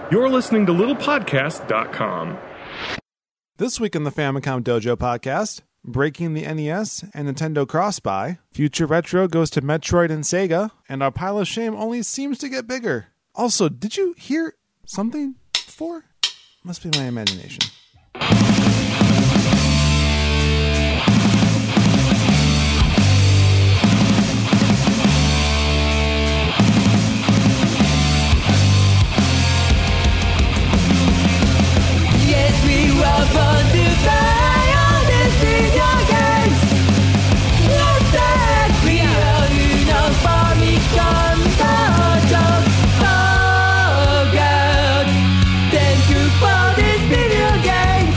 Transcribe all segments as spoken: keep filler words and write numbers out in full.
You're listening to little podcast dot com. This week in the Famicom Dojo podcast, breaking the N E S and Nintendo cross-buy, Future Retro goes to Metroid and Sega, and our pile of shame only seems to get bigger. Also, did you hear something before? Must be my imagination. Yes, we were born to fly on this video games. Let's say we are Uno Famicom Dojo. Oh God, thank you for this video games.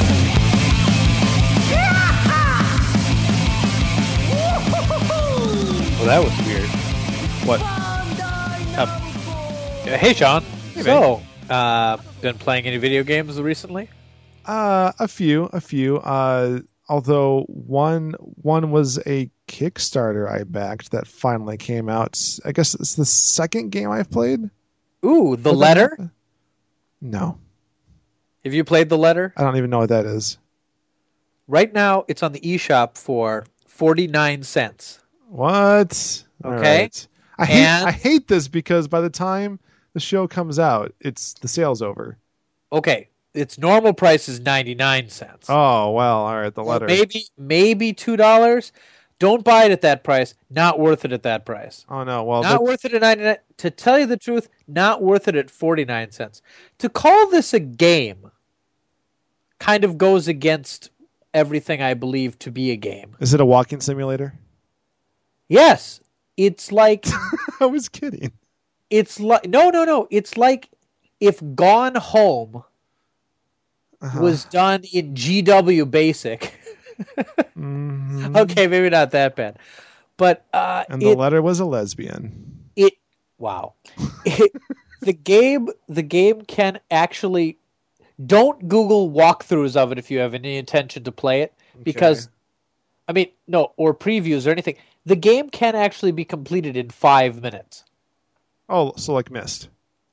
Well, that was weird. What? Uh, hey, Sean. Hey, so, uh, been playing any video games recently? Uh, a few, a few. Uh, although one one was a Kickstarter I backed that finally came out. I guess it's the second game I've played. Ooh, The Letter? No, Have you played The Letter? I don't even know what that is. Right now, it's on the eShop for forty-nine cents. What? All Okay. right. I hate And- I hate this because by the time the show comes out, it's the sale's over. Okay, its normal price is ninety-nine cents. Oh well, all right. The Or letter. Maybe, maybe two dollars. Don't buy it at that price. Not worth it at that price. Oh no. Well, Not that- worth it at ninety-nine. To tell you the truth, not worth it at forty-nine cents. To call this a game kind of goes against everything I believe to be a game. is it a walking simulator? Yes, it's like I was kidding. it's like no, no, no. It's like if Gone Home Uh-huh. was done in G W Basic. Mhm. Okay, maybe not that bad, but uh, And the it, letter was a lesbian. it wow, it, the game the game can actually don't Google walkthroughs of it if you have any intention to play it because Okay. I mean no or previews or anything. The game can actually be completed in five minutes. Oh, so like Myst.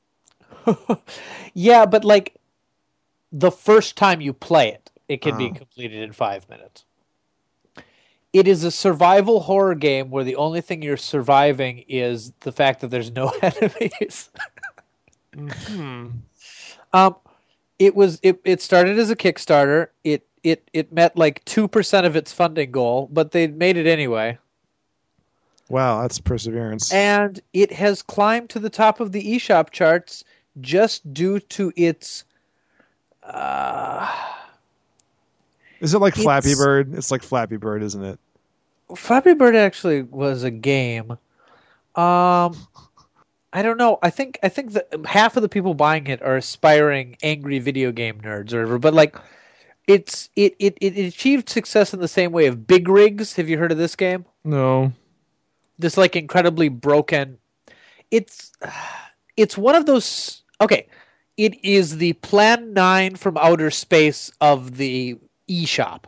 Yeah, but like the first time you play it, it can be Oh. completed in five minutes. It is a survival horror game where the only thing you're surviving is the fact that there's no enemies. Hmm. um, it was it, it started as a Kickstarter. It it it met like two percent of its funding goal, but they made it anyway. Wow, that's perseverance. And it has climbed to the top of the eShop charts just due to its uh, Is it like Flappy it's- Bird? It's like Flappy Bird, isn't it? Flappy Bird actually was a game. Um, I don't know. I think I think that half of the people buying it are aspiring angry video game nerds or whatever. But like, it's it, it it achieved success in the same way of Big Rigs. Have you heard of this game? No. This like incredibly broken. It's it's one of those. Okay, it is the Plan Nine from outer space of the eShop.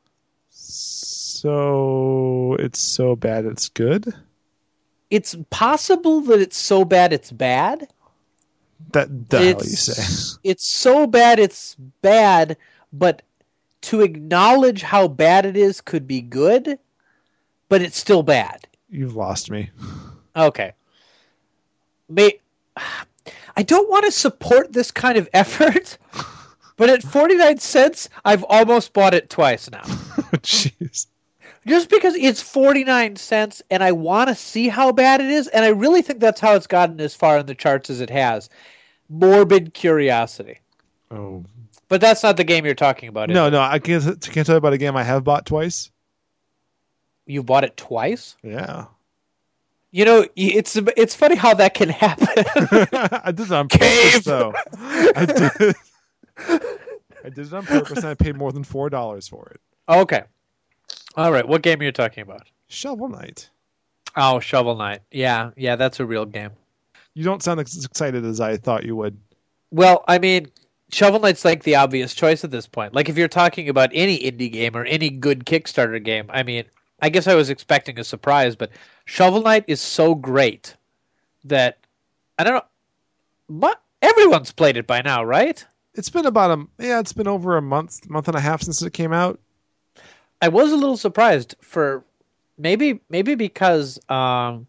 So it's so bad it's good? It's possible that it's so bad it's bad. That the hell you It's, say. it's so bad it's bad, but to acknowledge how bad it is could be good, but it's still bad. You've lost me. Okay. May I don't want to support this kind of effort, but at forty-nine cents, I've almost bought it twice now. Jeez. Just because it's forty-nine cents and I want to see how bad it is, and I really think that's how it's gotten as far in the charts as it has. Morbid curiosity. Oh. But that's not the game you're talking about, is No, it? no, I can't, can't tell you about a game I have bought twice. You bought it twice? Yeah. You know, it's it's funny how that can happen. I did it on purpose, Cave. though. I did. I did it on purpose, and I paid more than four dollars for it. Okay. All right. What game are you talking about? Shovel Knight. Oh, Shovel Knight. Yeah, yeah, that's a real game. You don't sound as excited as I thought you would. Well, I mean, Shovel Knight's like the obvious choice at this point. Like if you're talking about any indie game or any good Kickstarter game, I mean, I guess I was expecting a surprise, but Shovel Knight is so great that I don't know. But Everyone's played it by now, right? It's been about a yeah, it's been over a month, month and a half since it came out. I was a little surprised for maybe maybe because um,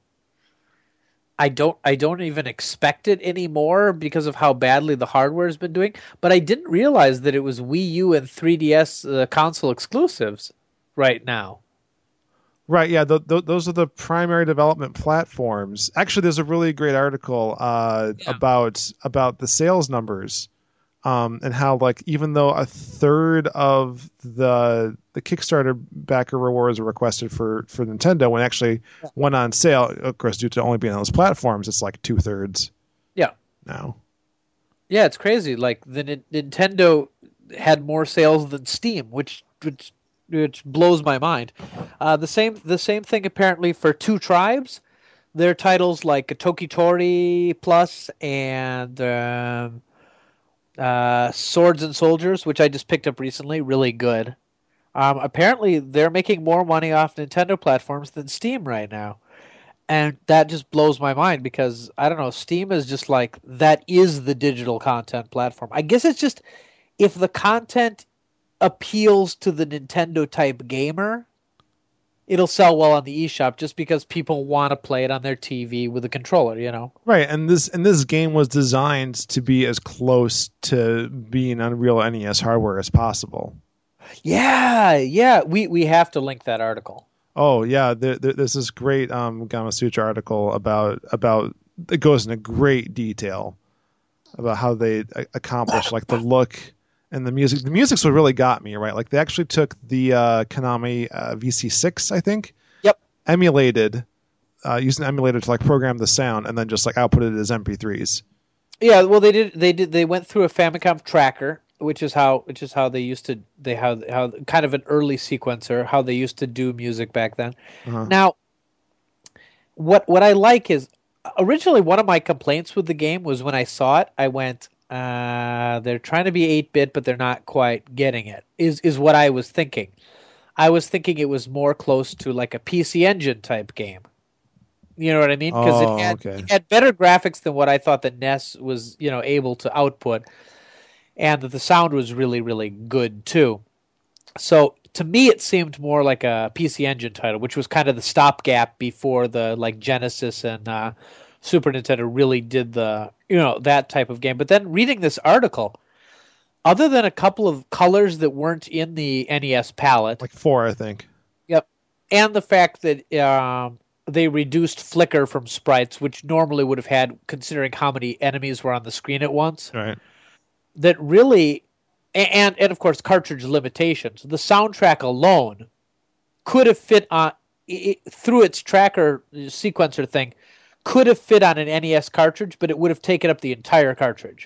I don't I don't even expect it anymore because of how badly the hardware has been doing. But I didn't realize that it was Wii U and three D S uh, console exclusives right now. Right, yeah, th- th- those are the primary development platforms. Actually, there's a really great article uh, Yeah. about about the sales numbers, um, and how like even though a third of the the Kickstarter backer rewards were requested for, for Nintendo, when it actually went on sale, of course, due to only being on those platforms, it's like two thirds Yeah. now. Yeah, it's crazy. Like the N- Nintendo had more sales than Steam, which which which blows my mind. Uh, the same the same thing apparently for Two Tribes. Their titles like Tokitori Plus and um, uh, Swords and Soldiers, which I just picked up recently, really good. Um, apparently, they're making more money off Nintendo platforms than Steam right now. And that just blows my mind because, I don't know, Steam is just like, that is the digital content platform. I guess it's just, if the content appeals to the Nintendo type gamer, it'll sell well on the eShop just because people want to play it on their T V with a controller, you know? Right, and this and this game was designed to be as close to being on real N E S hardware as possible. Yeah, yeah. We, we have to link that article. Oh yeah, there, there, there's this great um, Gamma Sutra article about about it goes into great detail about how they a- accomplished like the look and the music. The music's what really got me, right? Like they actually took the uh, Konami uh, V C six, I think. Yep. Emulated, uh, used an emulator to like program the sound and then just like output it as M P threes. Yeah, well, they did. They did. They went through a Famicom tracker, which is how, which is how they used to. They how how kind of an early sequencer, how they used to do music back then. Uh-huh. Now, what what I like is originally one of my complaints with the game was when I saw it, I went, uh, they're trying to be eight bit, but they're not quite getting it. Is is what I was thinking. I was thinking it was more close to like a P C Engine type game. You know what I mean? Because Oh, it had, okay. it had better graphics than what I thought the N E S was, you know, able to output, and that the sound was really, really good too. So to me, it seemed more like a P C Engine title, which was kind of the stopgap before the like Genesis and uh, Super Nintendo really did the, you know, that type of game. But then reading this article, other than a couple of colors that weren't in the N E S palette, Like four, I think. yep, and the fact that um, they reduced flicker from sprites, which normally would have had, considering how many enemies were on the screen at once, Right. that really, and and of course cartridge limitations. The soundtrack alone could have fit on it, through its tracker sequencer thing, could have fit on an N E S cartridge, but it would have taken up the entire cartridge.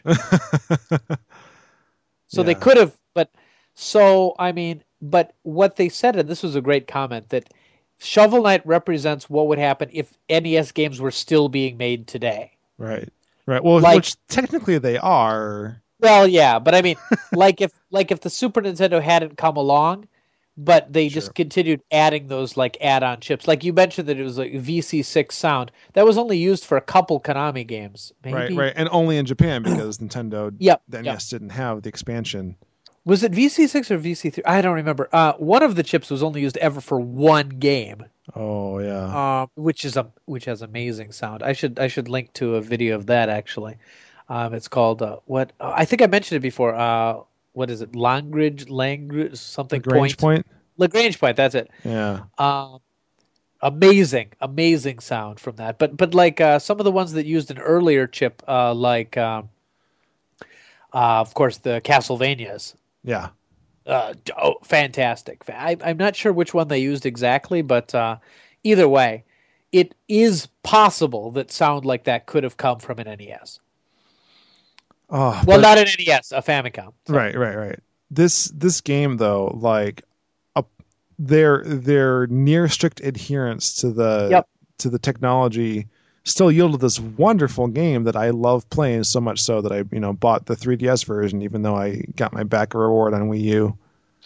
So they Yeah. could have, but so I mean, but what they said, and this was a great comment, that Shovel Knight represents what would happen if N E S games were still being made today. Right. Right. Well, Like- which technically they are. Well, yeah, but I mean, like if like if the Super Nintendo hadn't come along, but they just Sure. continued adding those like add-on chips. Like you mentioned that it was like V C six sound that was only used for a couple Konami games. Maybe. Right. Right. And only in Japan because Nintendo, Yep, the N E yep. S didn't have the expansion. Was it V C six or V C three? I don't remember. Uh, one of the chips was only used ever for one game. Oh yeah. Um, which is a which has amazing sound. I should I should link to a video of that actually. Um, it's called uh, what uh, I think I mentioned it before. Uh, what is it? Langridge, Langridge, something Grange point. Point. Lagrange point. That's it. Yeah. Um, amazing, amazing sound from that. But but like uh, some of the ones that used an earlier chip, uh, like um, uh, of course the Castlevanias. Yeah. Uh, d- oh, fantastic! Fa- I, I'm not sure which one they used exactly, but uh, either way, it is possible that sound like that could have come from an N E S. Oh, Well, but- not an N E S, a Famicom. So- Right, right, right. This this game though, like, a, their their near strict adherence to the Yep. to the technology still yielded this wonderful game that I love playing so much so that I you know bought the three D S version even though I got my backer reward on Wii U.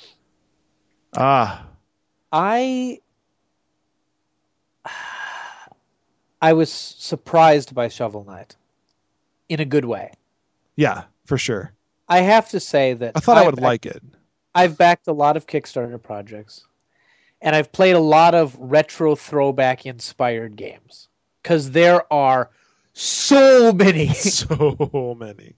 Ah, I I was surprised by Shovel Knight in a good way. Yeah, for sure. I have to say that I thought I I've would backed- like it. I've backed a lot of Kickstarter projects, and I've played a lot of retro throwback inspired games because there are so many. So many.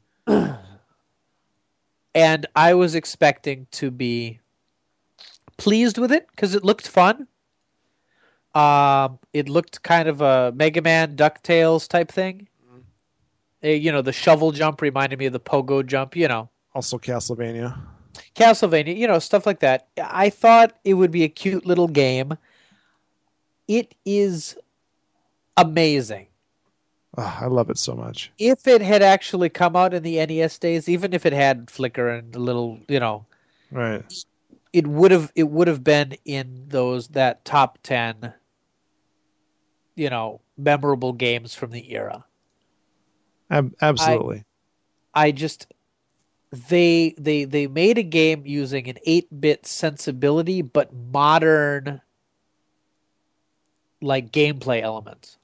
And I was expecting to be pleased with it because it looked fun. Um, it looked kind of a Mega Man DuckTales type thing. Uh, You know, the shovel jump reminded me of the pogo jump, you know. Also Castlevania. Castlevania, you know, stuff like that. I thought it would be a cute little game. It is amazing. Oh, I love it so much. If it had actually come out in the N E S days, even if it had flicker and a little, you know, Right. it would have it would have been in those that top ten, you know, memorable games from the era. Ab- absolutely. I just they they they made a game using an eight-bit sensibility but modern like gameplay elements.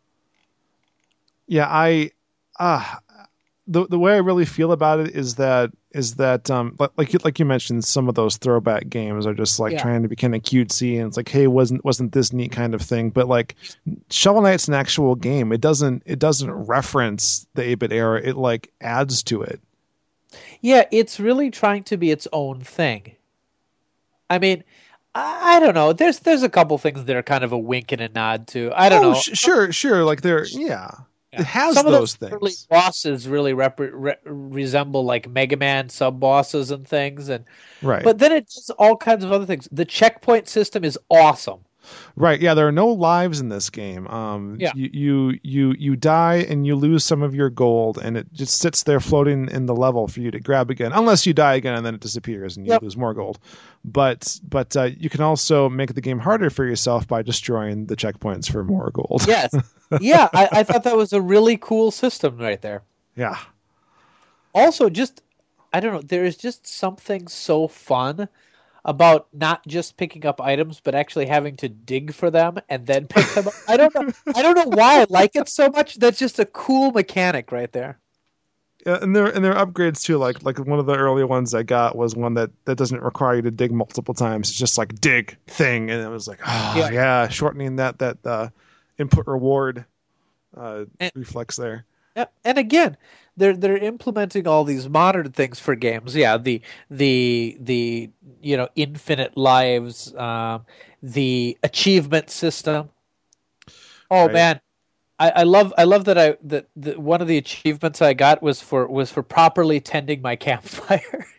Yeah, I uh the the way I really feel about it is that is that um li- like you, like you mentioned, some of those throwback games are just like Yeah. trying to be kind of cutesy, and it's like, hey, wasn't wasn't this neat kind of thing? But like Shovel Knight's an actual game. It doesn't it doesn't reference the eight-bit era. It like adds to it. Yeah, it's really trying to be its own thing. I mean, I, I don't know. There's there's a couple things that are kind of a wink and a nod to. I don't oh, know. sh- sure, sure. Like they're yeah. Yeah. It has Some those of those things. early bosses really rep- re- resemble like Mega Man sub bosses and things, and Right. but then it does all kinds of other things. The checkpoint system is awesome. Right, yeah, there are no lives in this game. Um, Yeah. you, you you you die and you lose some of your gold, and it just sits there floating in the level for you to grab again, unless you die again and then it disappears and you Yep. lose more gold. But but uh, you can also make the game harder for yourself by destroying the checkpoints for more gold. Yes, yeah, I, I thought that was a really cool system right there. Yeah, Also, just I don't know, there is just something so fun about not just picking up items, but actually having to dig for them and then pick them up. I don't know. I don't know why I like it so much. That's just a cool mechanic right there. Yeah, and there and there are upgrades too. Like like one of the early ones I got was one that, that doesn't require you to dig multiple times. It's just like dig thing, and it was like, oh Yeah. yeah, shortening that that uh, input reward uh, And- reflex there. Yeah, and again, they're they're implementing all these modern things for games. Yeah, the the the you know infinite lives, um, the achievement system. Oh Right. man, I, I love I love that I that, that one of the achievements I got was for was for properly tending my campfire.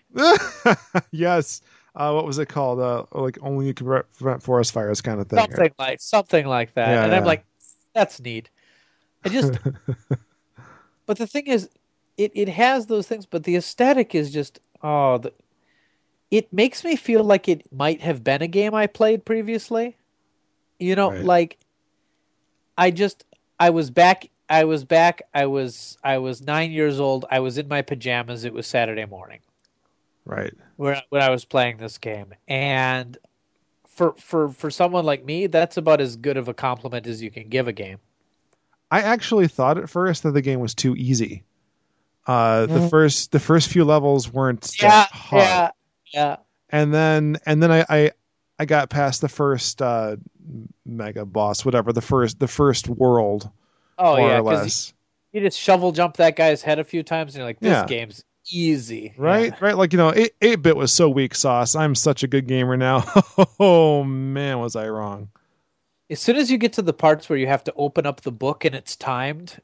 Yes. Uh, what was it called? Uh, like only you can pre- prevent forest fires, kind of thing. something like something like that, Yeah, and I'm yeah. like, that's neat. I just. But the thing is, it, it has those things, but the aesthetic is just oh, the, it makes me feel like it might have been a game I played previously. You know, Right. like I just I was back I was back I was I was nine years old. I was in my pajamas. It was Saturday morning Right. when when I was playing this game, and for for for someone like me, that's about as good of a compliment as you can give a game. I actually thought at first that the game was too easy. Uh, the Mhm. first the first few levels weren't Yeah, that hard, yeah, yeah. and then and then I, I I got past the first uh, mega boss, whatever the first the first world, Oh more yeah, or because less. you just shovel jump that guy's head a few times, and you're like, "This Yeah. game's easy." Right, Yeah. right. Like you know, eight eight bit was so weak sauce. I'm such a good gamer now. Oh man, was I wrong? As soon as you get to the parts where you have to open up the book and it's timed,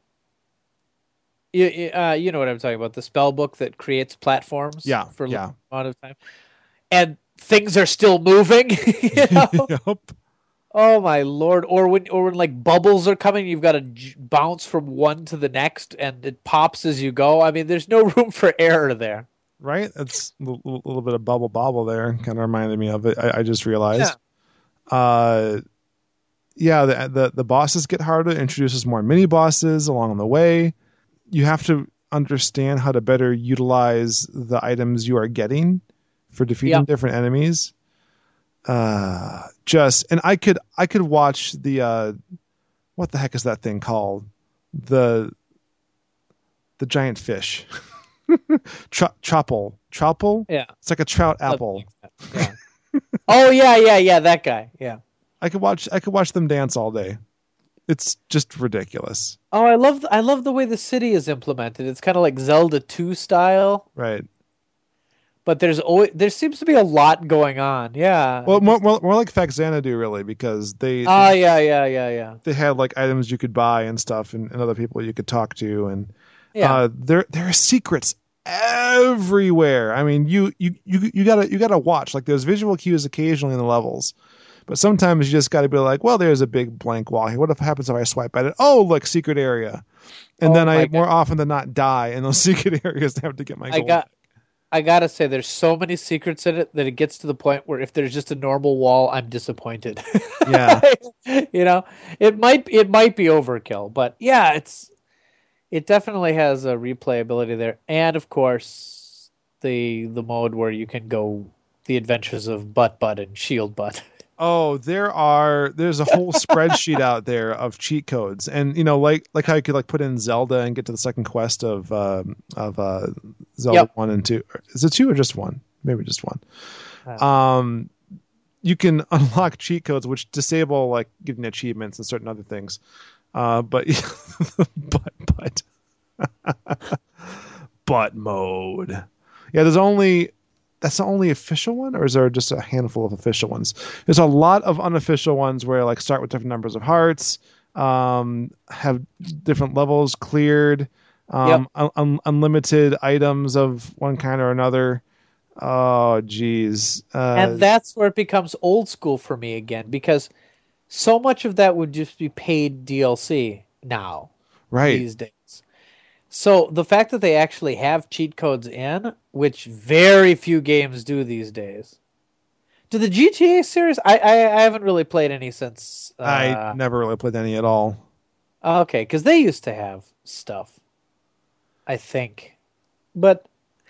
you you, uh, you know what I'm talking about, the spell book that creates platforms. Yeah, for a yeah. long amount of time, and things are still moving. You know? Yep. Oh my lord! Or when or when like bubbles are coming, you've got to j- bounce from one to the next, and it pops as you go. I mean, there's no room for error there. Right? It's a little, little bit of bubble bobble there. Kind of reminded me of it. I, I just realized. Uh, yeah, the, the the bosses get harder. It introduces more mini bosses along the way. You have to understand how to better utilize the items you are getting for defeating Yeah. different enemies. Uh, just and I could I could watch the uh, what the heck is that thing called? The the giant fish. Tr- Troupple. Troupple? Yeah. It's like a trout apple. Yeah. Oh yeah, yeah, yeah. That guy. Yeah. I could watch. I could watch them dance all day. It's just ridiculous. Oh, I love I love the way the city is implemented. It's kind of like Zelda two style, Right. but there's always, there seems to be a lot going on. Yeah. Well, more, more, more like Faxanadu, really, because they Oh yeah, yeah, yeah, yeah. they had like items you could buy and stuff, and, and other people you could talk to, and Yeah. uh, there there are secrets everywhere. I mean, you you you you gotta you gotta watch. Like there's visual cues occasionally in the levels, but sometimes you just got to be like, well, there's a big blank wall here. What if happens if I swipe at it? Oh, look, secret area, and Oh then my I God. more often than not die in those secret areas to have to get my I gold. got I gotta say, there's so many secrets in it that it gets to the point where if there's just a normal wall, I'm disappointed. Yeah. You know, it might it might be overkill, but yeah, it's it definitely has a replayability there, and of course the the mode where you can go the adventures of Butt Butt and Shield Butt. Oh, there are. There's a whole spreadsheet out there of cheat codes, and you know, like like how you could like put in Zelda and get to the second quest of um, of uh, Zelda Yep. one and two. Is it two or just one? Maybe just one. Uh, Um, you can unlock cheat codes which disable like getting achievements and certain other things. Uh, but but but but mode. Yeah, there's only. That's the only official one, or is there just a handful of official ones? There's a lot of unofficial ones where like start with different numbers of hearts, um, have different levels cleared, um, un- un- unlimited items of one kind or another. Oh, geez. Uh, and that's where it becomes old school for me again, because so much of that would just be paid D L C now. right. These days. So the fact that they actually have cheat codes in, which very few games do these days. Do the G T A series? I I, I haven't really played any since. Uh, I never really played any at all. okay, because they used to have stuff, I think, but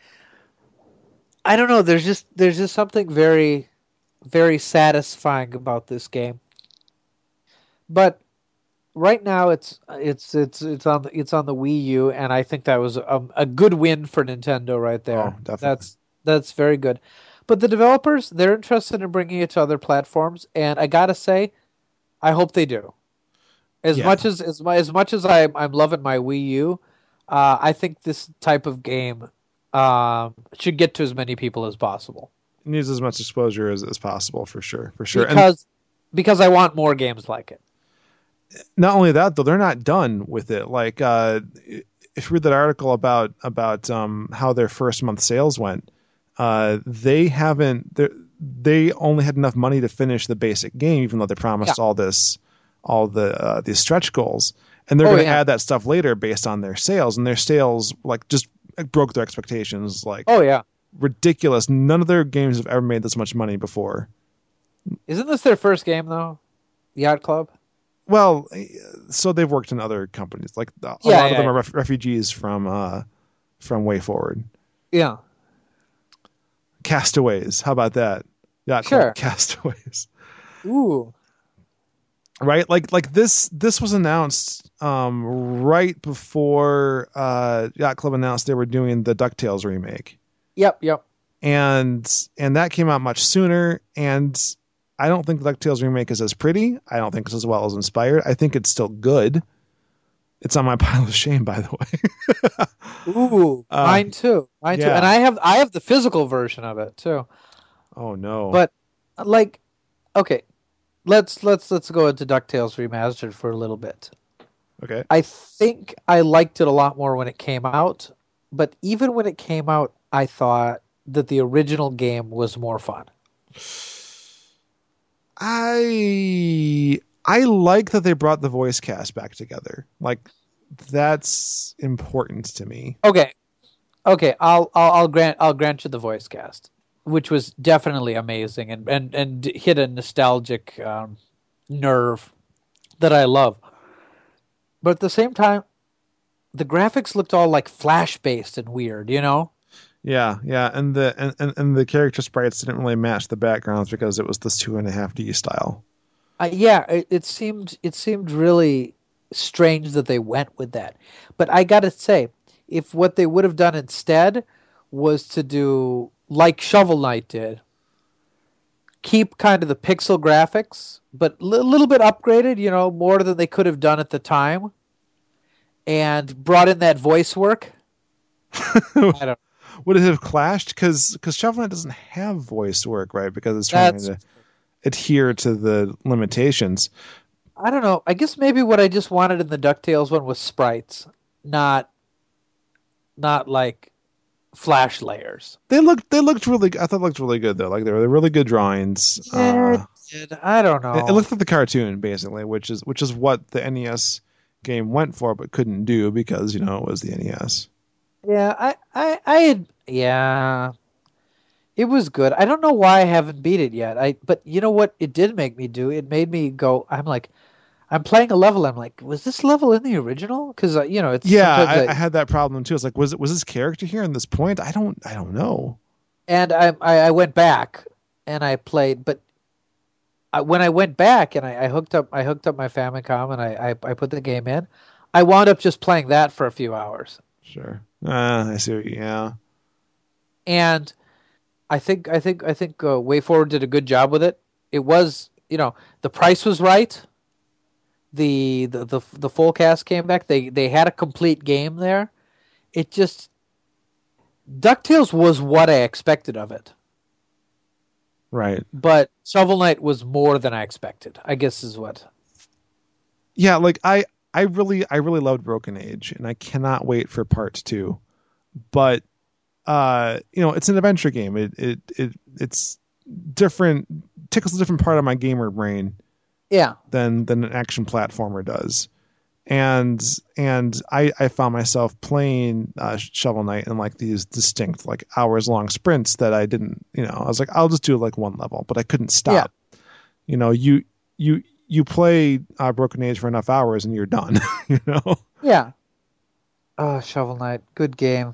I don't know. There's just there's just something very, very satisfying about this game. But right now, it's it's it's it's on the, it's on the Wii U, and I think that was a, a good win for Nintendo right there. Oh, definitely. That's that's very good. But the developers, they're interested in bringing it to other platforms, and I gotta say, I hope they do. As Yeah. much as as, mu- as much as I I'm loving my Wii U, uh, I think this type of game um, should get to as many people as possible. It needs as much exposure as, as possible, for sure, for sure. And Because because I want more games like it. not only that, though, they're not done with it. Like, uh, if you read that article about about um, how their first month sales went, uh, they haven't. they're- They only had enough money to finish the basic game, even though they promised Yeah. all this, all the uh, these stretch goals, and they're Oh, going to yeah. add that stuff later based on their sales, and their sales like just broke their expectations, like Oh yeah, ridiculous. None of their games have ever made this much money before. isn't this their first game though? Yacht Club. Well, so they've worked in other companies. Like a Yeah, lot of yeah, them yeah. are ref- refugees from uh, from Way Forward. Yeah. Castaways. How about that? Yeah, Sure. Castaways. Ooh. Right? Like like this this was announced um, right before uh, Yacht Club announced they were doing the DuckTales remake. Yep. Yep. And and that came out much sooner, and I don't think the DuckTales remake is as pretty. I don't think it's as well as inspired. I think it's still good. It's on my pile of shame, by the way. Ooh. Uh, mine too. Mine too. yeah. And I have I have the physical version of it too. Oh no. But like, okay, let's let's let's go into DuckTales Remastered for a little bit. okay. I think I liked it a lot more when it came out, but even when it came out, I thought that the original game was more fun. I I like that they brought the voice cast back together. Like that's important to me. Okay, okay, I'll I'll, I'll grant I'll grant you the voice cast, which was definitely amazing and and and hit a nostalgic um, nerve that I love. But at the same time, the graphics looked all like flash based and weird, you know. Yeah, yeah, and the and, and, and the character sprites didn't really match the backgrounds because it was this two and a half D style. Uh, yeah, it, it seemed it seemed really strange that they went with that. But I gotta say, if what they would have done instead was to do like Shovel Knight did, keep kind of the pixel graphics, but a li- little bit upgraded, you know, more than they could have done at the time, and brought in that voice work. I don't. Would it have clashed? Because Shovel Knight doesn't have voice work, right? Because it's trying That's, to adhere to the limitations. I don't know. I guess maybe what I just wanted in the DuckTales one was sprites, not not like flash layers. They looked they looked really. I thought it looked really good though. Like they were really good drawings. Yeah, Uh, it did. I don't know. it, it looked like the cartoon basically, which is which is what the N E S game went for, but couldn't do because you know it was the N E S. Yeah, I, I, I had, yeah, it was good. I don't know why I haven't beat it yet. I, but you know what? It did make me do. It made me go. I'm like, I'm playing a level. I'm like, was this level in the original? Because uh, you know, it's Yeah, I, sometimes I had that problem too. I was like, was it was this character here in this point? I don't I don't know. And I, I, I went back and I played, but I, when I went back and I, I hooked up, I hooked up my Famicom and I, I, I put the game in. I wound up just playing that for a few hours. Sure. Uh, I see. What you, yeah. And I think I think I think uh, WayForward did a good job with it. It was, you know, the price was right. The the the, the full cast came back. They they had a complete game there. It just DuckTales was what I expected of it. Right. But Shovel Knight was more than I expected, I guess is what. Yeah, like I I really I really loved Broken Age, and I cannot wait for part two. But uh, you know, it's an adventure game. It it it it's different, tickles a different part of my gamer brain. Yeah. Than than an action platformer does. And and I, I found myself playing uh, Shovel Knight in like these distinct like hours long sprints that I didn't, you know, I was like, I'll just do like one level, but I couldn't stop. Yeah. You know, you you you play uh, Broken Age for enough hours and you're done. You know. Yeah. Oh, Shovel Knight, good game.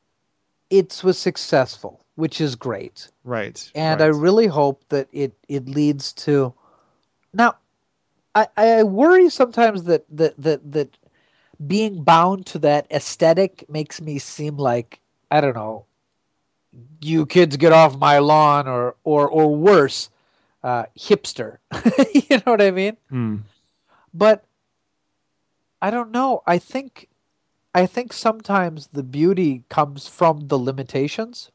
It was successful, which is great. Right. And right. I really hope that it it leads to. Now, I, I worry sometimes that, that that that being bound to that aesthetic makes me seem like, I don't know, you kids get off my lawn, or or or worse, uh, hipster. You know what I mean? Mm. But I don't know. I think I think sometimes the beauty comes from the limitations.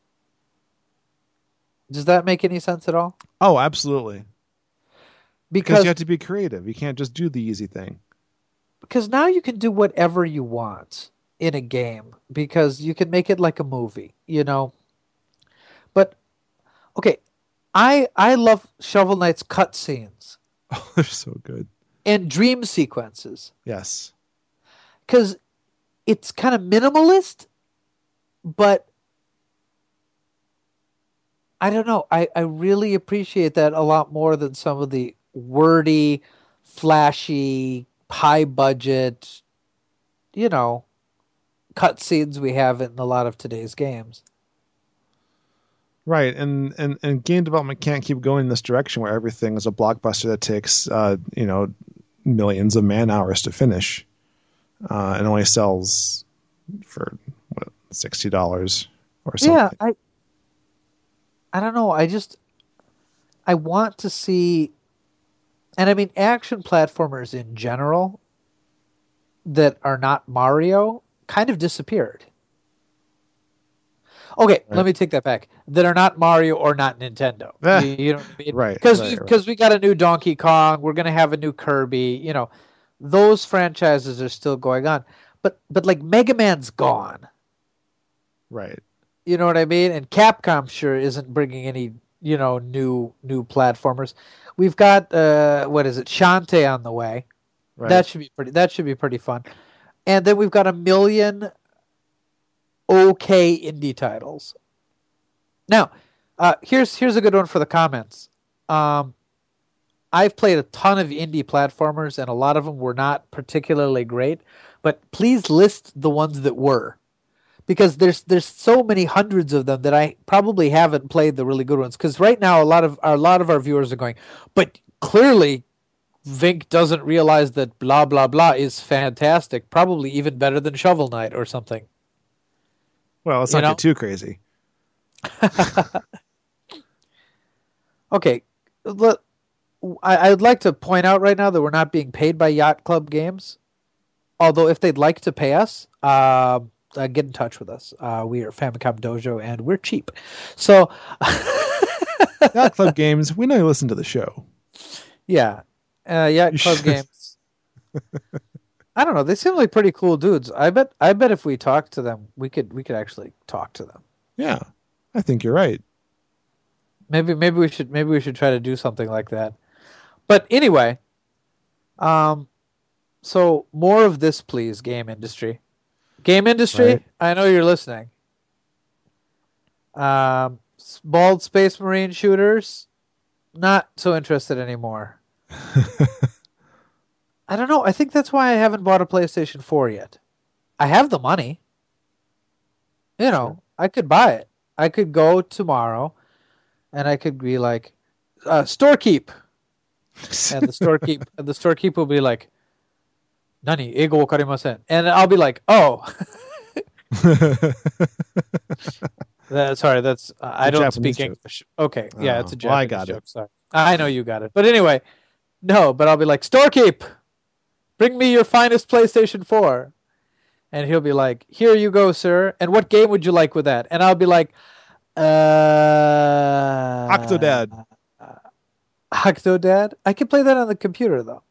Does that make any sense at all? Oh, absolutely. Because, because you have to be creative. You can't just do the easy thing. Because now you can do whatever you want in a game, because you can make it like a movie, you know. But okay, I I love Shovel Knight's cutscenes. Oh, they're so good. And dream sequences. Yes. Because it's kind of minimalist, but I don't know. I, I really appreciate that a lot more than some of the wordy, flashy, high budget, you know, cutscenes we have in a lot of today's games. Right, and, and and game development can't keep going in this direction where everything is a blockbuster that takes uh, you know, millions of man hours to finish, uh, and only sells for what, sixty dollars or something. Yeah, I I don't know. I just I want to see. And I mean, action platformers in general that are not Mario kind of disappeared. Okay, right. Let me take that back. That are not Mario or not Nintendo. Eh, you, you know what I mean? Right. Because right, because right. we got a new Donkey Kong, we're going to have a new Kirby. You know, those franchises are still going on. But but like Mega Man's gone. Right. You know what I mean? And Capcom sure isn't bringing any, you know, new new platformers. We've got uh, what is it, Shantae on the way. Right. That should be pretty. That should be pretty fun. And then we've got a million okay indie titles. Now, uh, here's here's a good one for the comments. Um, I've played a ton of indie platformers, and a lot of them were not particularly great. But please list the ones that were, because there's there's so many hundreds of them that I probably haven't played the really good ones. Because right now a lot of a lot of our viewers are going, but clearly Vink doesn't realize that blah blah blah is fantastic, probably even better than Shovel Knight or something. Well, let's You not know? get too crazy. Okay, look, I, I would like to point out right now that we're not being paid by Yacht Club Games. Although, if they'd like to pay us, uh, uh, get in touch with us. Uh, we are Famicom Dojo, and we're cheap. So, Yacht Club Games, we know you listen to the show. yeah, uh, Yacht You Club should. Games. I don't know. They seem like pretty cool dudes. I bet. I bet if we talk to them, we could. We could actually talk to them. Yeah, I think you're right. Maybe. Maybe we should. Maybe we should try to do something like that. But anyway, um, so more of this, please, game industry. Game industry. Right. I know you're listening. Um, bald space marine shooters. Not so interested anymore. I don't know. I think that's why I haven't bought a PlayStation four yet. I have the money. You know, I could buy it. I could go tomorrow and I could be like, uh, storekeep. And the storekeep and the storekeep will be like, Nani, eigo wakarimasen. And I'll be like, oh. that, sorry, that's uh, I don't Japanese speak joke. English. Okay, yeah, Oh, it's a Japanese well, I got it. joke. Sorry. I know you got it. But anyway, no, but I'll be like, storekeep. Bring me your finest PlayStation four. And he'll be like, here you go, sir. And what game would you like with that? And I'll be like, uh... Octodad. Octodad? I can play that on the computer, though.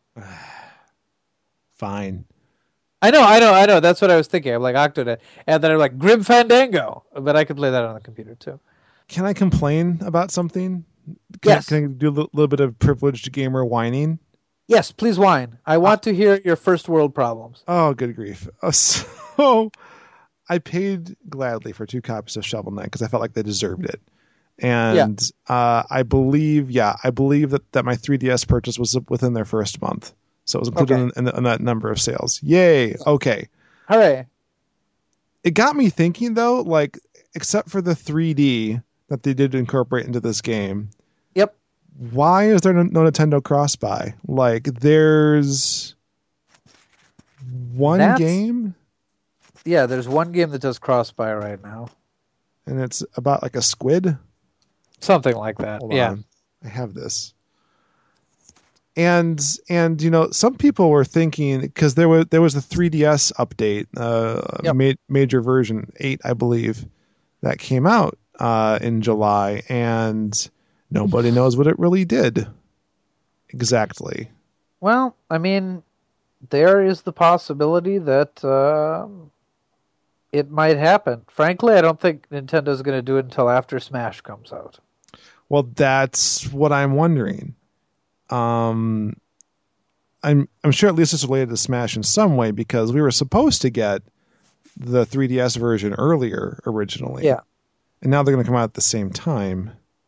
Fine. I know, I know, I know. That's what I was thinking. I'm like, Octodad. And then I'm like, Grim Fandango. But I can play that on the computer, too. Can I complain about something? Can, Yes. Can I do a li- little bit of privileged gamer whining? Yes, please whine. I want to hear your first world problems. Oh, good grief. Oh, so I paid gladly for two copies of Shovel Knight because I felt like they deserved it. And uh, I believe, yeah, I believe that, that my three D S purchase was within their first month. So it was included Okay. in, in, the, in that number of sales. Yay. Okay. Hooray. It got me thinking, though, like, except for the three D that they did incorporate into this game, Yep. why is there no, no Nintendo cross-buy? Like, there's one That's- game, Yeah, there's one game that does cross-buy right now. and it's about, like, a squid. Something like that. Hold yeah. on. I have this. And, and you know, some people were thinking, because there was, there was a three D S update, uh, Yep. ma- major version eight, I believe, that came out uh, in July, and nobody knows what it really did exactly. Well, I mean, there is the possibility that uh, it might happen. Frankly, I don't think Nintendo's going to do it until after Smash comes out. Well, that's what I'm wondering. Um, I'm I'm sure at least it's related to Smash in some way because we were supposed to get the three D S version earlier originally. Yeah. And now they're going to come out at the same time.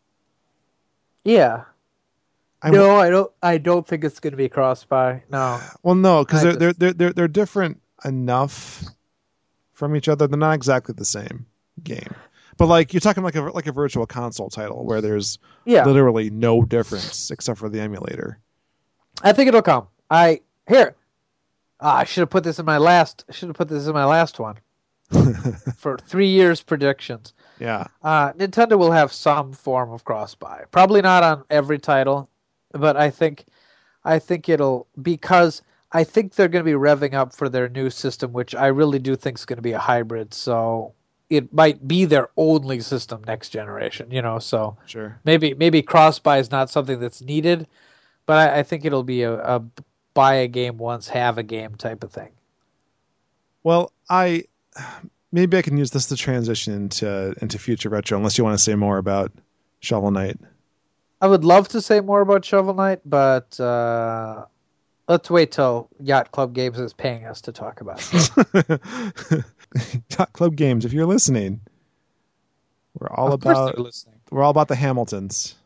Yeah. I'm, no, I don't. I don't think it's going to be cross-buy. No. Well, no, because I they're, they're just- they're they're they're different enough from each other. They're not exactly the same game. But like you're talking like a like a virtual console title where there's Yeah. literally no difference except for the emulator. I think it'll come. I here. Ah, I should have put this in my last. Should have put this in my last one for three years predictions. Yeah. Uh, Nintendo will have some form of cross-buy. Probably not on every title, but I think, I think it'll because I think they're going to be revving up for their new system, which I really do think is going to be a hybrid. So it might be their only system next generation. You know, so Sure. maybe maybe cross-buy is not something that's needed, but I, I think it'll be a, a buy a game once, have a game type of thing. Well, I maybe I can use this to transition into into future retro. Unless you want to say more about Shovel Knight. I would love to say more about Shovel Knight, but uh, let's wait till Yacht Club Games is paying us to talk about it. Yacht Club Games, if you're listening, we're all Of course about they're listening. we're all about the Hamiltons.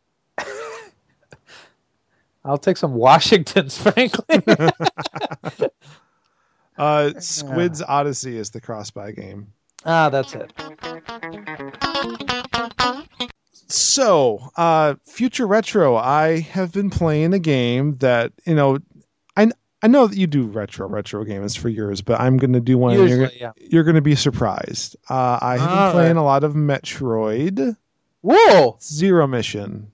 I'll take some Washingtons, frankly. Uh, Squid's Odyssey is the cross-buy game. ah, that's it. So, uh, future retro, I have been playing a game that, you know, I I know that you do retro retro games for yours, but I'm going to do one. and you're, Usually, yeah. you're going to be surprised. Uh, I have been All playing right. a lot of Metroid Whoa! Zero Mission.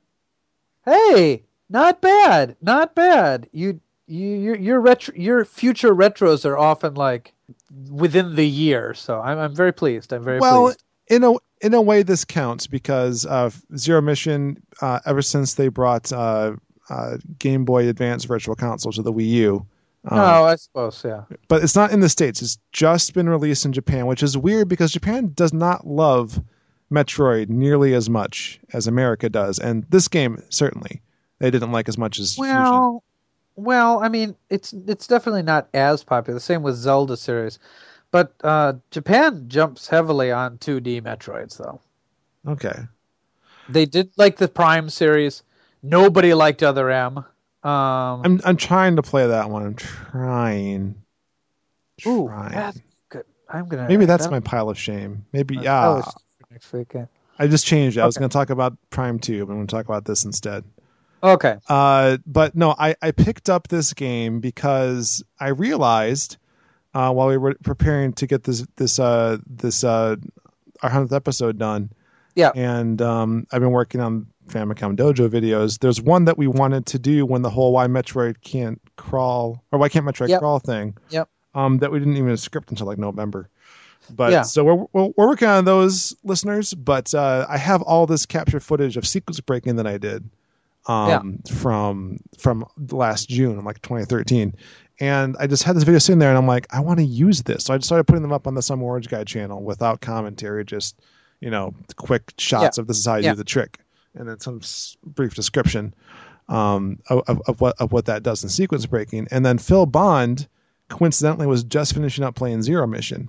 Hey, not bad, not bad. You, you, your, your retro, your future retros are often like within the year, so I'm, I'm very pleased. I'm very Well, pleased. in a in a way, this counts because uh, Zero Mission. Uh, ever since they brought uh, uh, Game Boy Advance Virtual Console to the Wii U. Um, Oh, I suppose, yeah. but it's not in the States. It's just been released in Japan, which is weird because Japan does not love Metroid nearly as much as America does. And this game, certainly, they didn't like as much as Fusion. Well, well, I mean, it's it's definitely not as popular. Same with Zelda series, but uh, Japan jumps heavily on two D Metroids, though. Okay. They did like the Prime series. Nobody liked Other M. Um, I'm I'm trying to play that one. I'm trying. ooh, Trying. that's good. I'm gonna Maybe that's that- my pile of shame. Maybe, that yeah. was for next week. Yeah. I just changed it. I was Okay. going to talk about Prime two, but I'm going to talk about this instead. Okay. Uh, but no, I, I picked up this game because I realized uh, while we were preparing to get this this uh, this uh, our hundredth episode done, Yeah. and um, I've been working on Famicom Dojo videos. There's one that we wanted to do when the whole why Metroid can't crawl or why can't Metroid Yep. crawl thing. Yep. Um, that we didn't even script until like November. But Yeah. so we're, we're we're working on those, listeners. But uh, I have all this capture footage of sequence breaking that I did um, from from last June, like twenty thirteen, and I just had this video sitting there, and I'm like, I want to use this. So I just started putting them up on the Some Orange Guy channel without commentary, just you know, quick shots Yeah. of this is how you Yeah. do the trick, and then some s- brief description um, of, of, of what of what that does in sequence breaking. And then Phil Bond, coincidentally, was just finishing up playing Zero Mission.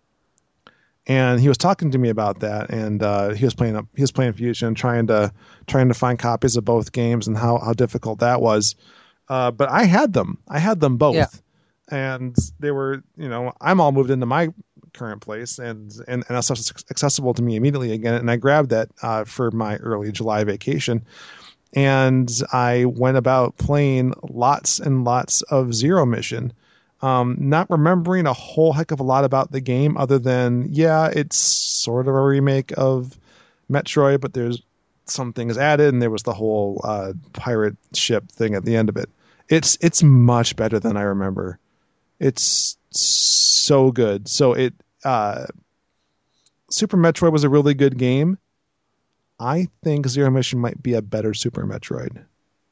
And he was talking to me about that, and uh, he was playing up. He was playing Fusion, trying to trying to find copies of both games, and how, how difficult that was. Uh, but I had them. I had them both, Yeah. and they were. You know, I'm all moved into my current place, and and and that stuff's accessible to me immediately again. And I grabbed that uh, for my early July vacation, and I went about playing lots and lots of Zero Mission. Um, not remembering a whole heck of a lot about the game other than, yeah, it's sort of a remake of Metroid, but there's some things added, and there was the whole uh, pirate ship thing at the end of it. It's it's much better than I remember. It's so good. So it uh, Super Metroid was a really good game. I think Zero Mission might be a better Super Metroid.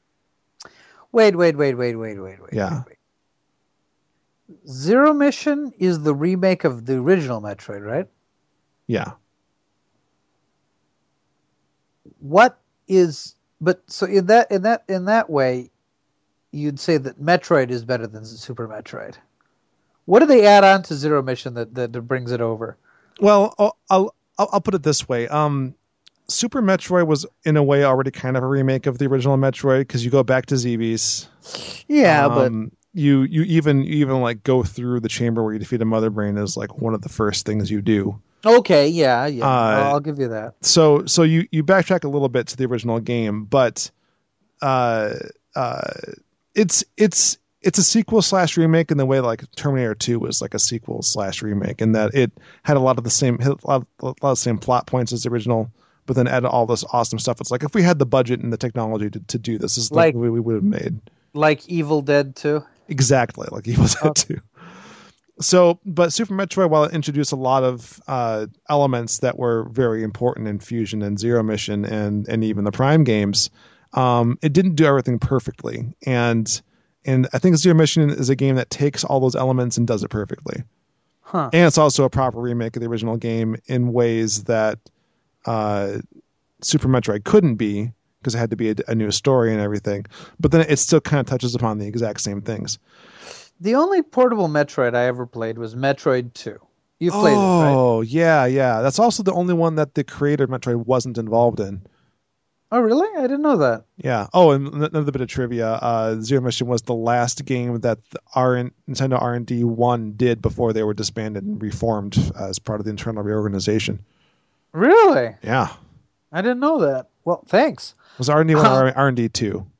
Wait, wait, wait, wait, wait, wait, wait. Yeah. wait, wait. Zero Mission is the remake of the original Metroid, right? Yeah. What is but so in that in that in that way, you'd say that Metroid is better than Super Metroid. What do they add on to Zero Mission that that brings it over? Well, I'll, I'll I'll put it this way. Um, Super Metroid was in a way already kind of a remake of the original Metroid because you go back to Xevious. Yeah, but Um, you you even you even like go through the chamber where you defeat a Mother Brain is like one of the first things you do. okay, yeah, yeah, Uh, I'll, I'll give you that. So so you you backtrack a little bit to the original game, but uh uh it's it's it's a sequel slash remake in the way like Terminator two was like a sequel slash remake in that it had a lot of the same had a lot, a lot of the same plot points as the original, but then added all this awesome stuff. It's like if we had the budget and the technology to, to do this, this is like Like- we, we would have made. Like Evil Dead two. Exactly, like Evil Dead Okay. two. So, but Super Metroid, while it introduced a lot of uh, elements that were very important in Fusion and Zero Mission and and even the Prime games, um, it didn't do everything perfectly. And and I think Zero Mission is a game that takes all those elements and does it perfectly. Huh. And it's also a proper remake of the original game in ways that uh, Super Metroid couldn't be, because it had to be a, a new story and everything. But then it still kind of touches upon the exact same things. The only portable Metroid I ever played was Metroid two. You've played it, right? Oh, yeah, yeah. That's also the only one that the creator of Metroid wasn't involved in. Oh, really? I didn't know that. Yeah. Oh, and another bit of trivia. Uh, Zero Mission was the last game that the R and Nintendo R and D one did before they were disbanded and reformed as part of the internal reorganization. Really? Yeah. I didn't know that. Well, thanks. It was R and D one or R and D two?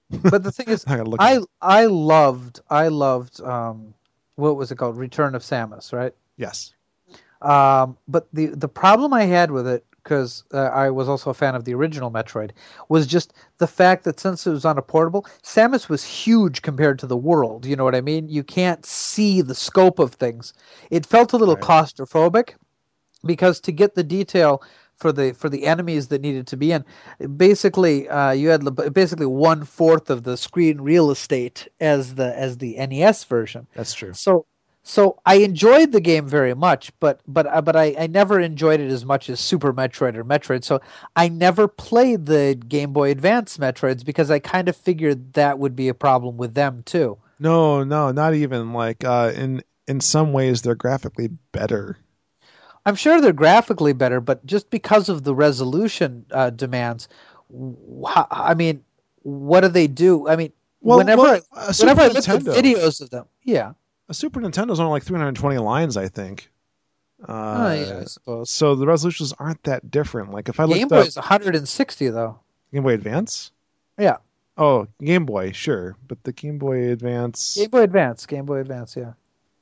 but the thing is, I gotta look I it up. I loved I loved um, what was it called? Return of Samus, right? Yes. Um, but the the problem I had with it, because uh, I was also a fan of the original Metroid, was just the fact that since it was on a portable, Samus was huge compared to the world. You know what I mean? You can't see the scope of things. It felt a little Right. claustrophobic because to get the detail for the for the enemies that needed to be in, basically uh, you had l- basically one fourth of the screen real estate as the as the N E S version. That's true. So so I enjoyed the game very much, but but uh, but I, I never enjoyed it as much as Super Metroid or Metroid. So I never played the Game Boy Advance Metroids because I kind of figured that would be a problem with them too. No, no, not even like uh, in in some ways they're graphically better. I'm sure they're graphically better, but just because of the resolution uh, demands, wh- I mean, what do they do? I mean, Well, whenever well, I, a Super whenever I look at Nintendo. videos of them, yeah, A Super Nintendo's only like three hundred twenty lines, I think. Uh, oh yeah, I suppose. So the resolutions aren't that different. Like if I Game looked Boy up is one hundred sixty though. Game Boy Advance. Yeah, Oh, Game Boy, sure, but the Game Boy Advance. Game Boy Advance, Game Boy Advance, yeah.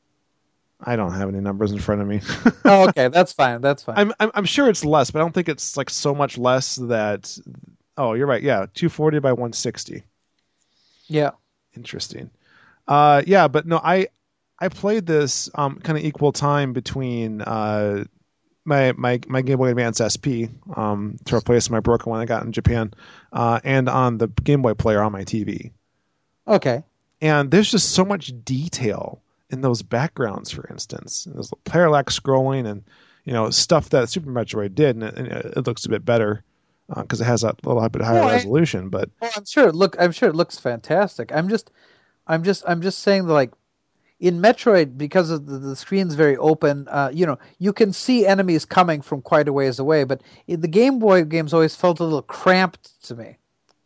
I don't have any numbers in front of me. Oh, okay, that's fine. That's fine. I'm, I'm I'm sure it's less, but I don't think it's like so much less that. Oh, you're right. Yeah, two forty by one sixty. Yeah. Interesting. Uh, yeah, but no, I I played this um kind of equal time between uh my my my Game Boy Advance S P um to replace my broken one I got in Japan, uh, and on the Game Boy player on my T V. Okay. And there's just so much detail in those backgrounds, for instance. There's parallax scrolling and, you know, stuff that Super Metroid did, and it, and it looks a bit better because uh, it has that little bit higher Well, I- resolution. But Oh, I'm sure. It look, I'm sure it looks fantastic. I'm just, I'm just, I'm just saying that, like, in Metroid, because of the, the screen's very open, uh, you know, you can see enemies coming from quite a ways away. But in the Game Boy games always felt a little cramped to me.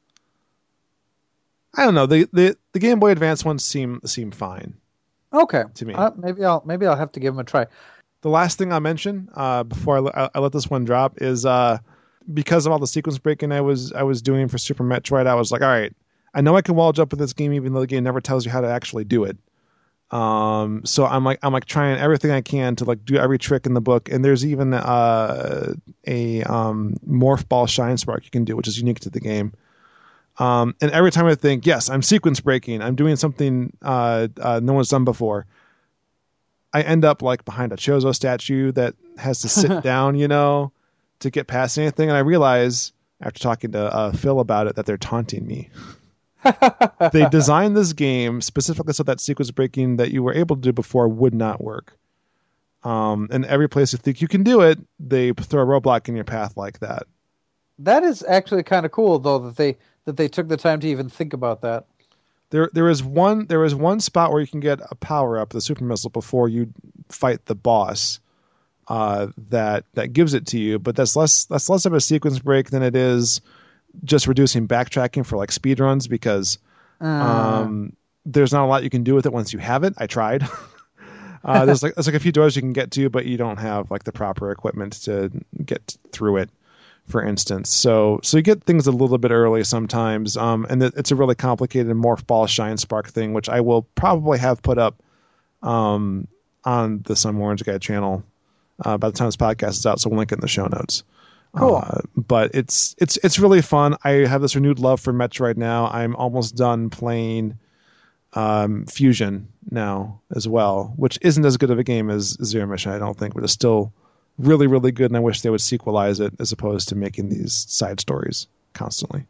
I don't know. The the, the Game Boy Advance ones seem seem fine. Okay. To me. Uh, maybe I'll maybe I'll have to give them a try. The last thing I'll mention uh, before I, le- I let this one drop is uh, because of all the sequence breaking I was I was doing for Super Metroid, I was like, all right, I know I can wall jump with this game, even though the game never tells you how to actually do it. Um, so I'm like I'm like trying everything I can to like do every trick in the book, and there's even uh, a um, morph ball shine spark you can do, which is unique to the game. Um, and every time I think, yes, I'm sequence breaking, I'm doing something uh, uh, no one's done before, I end up like behind a Chozo statue that has to sit down, you know, to get past anything. And I realize after talking to uh, Phil about it that they're taunting me. They designed this game specifically so that sequence breaking that you were able to do before would not work. Um, and every place you think you can do it, they throw a roadblock in your path like that. That is actually kind of cool, though, that they that they took the time to even think about that. There, there is one. There is one spot where you can get a power up, the super missile, before you fight the boss. Uh, that that gives it to you, but that's less. That's less of a sequence break than it is just reducing backtracking for like speed runs because Uh, um, there's not a lot you can do with it once you have it. I tried. uh, there's like there's like a few doors you can get to, but you don't have like the proper equipment to get through it. For instance, so so you get things a little bit early sometimes, um, and it, it's a really complicated morph ball shine spark thing, which I will probably have put up um, on the Sun Orange Guy channel uh, by the time this podcast is out. So we'll link it in the show notes. Cool. Uh, but it's it's it's really fun. I have this renewed love for Metroid now. I'm almost done playing um, Fusion now as well, which isn't as good of a game as Zero Mission, I don't think, but it's still really, really good, and I wish they would sequelize it as opposed to making these side stories constantly.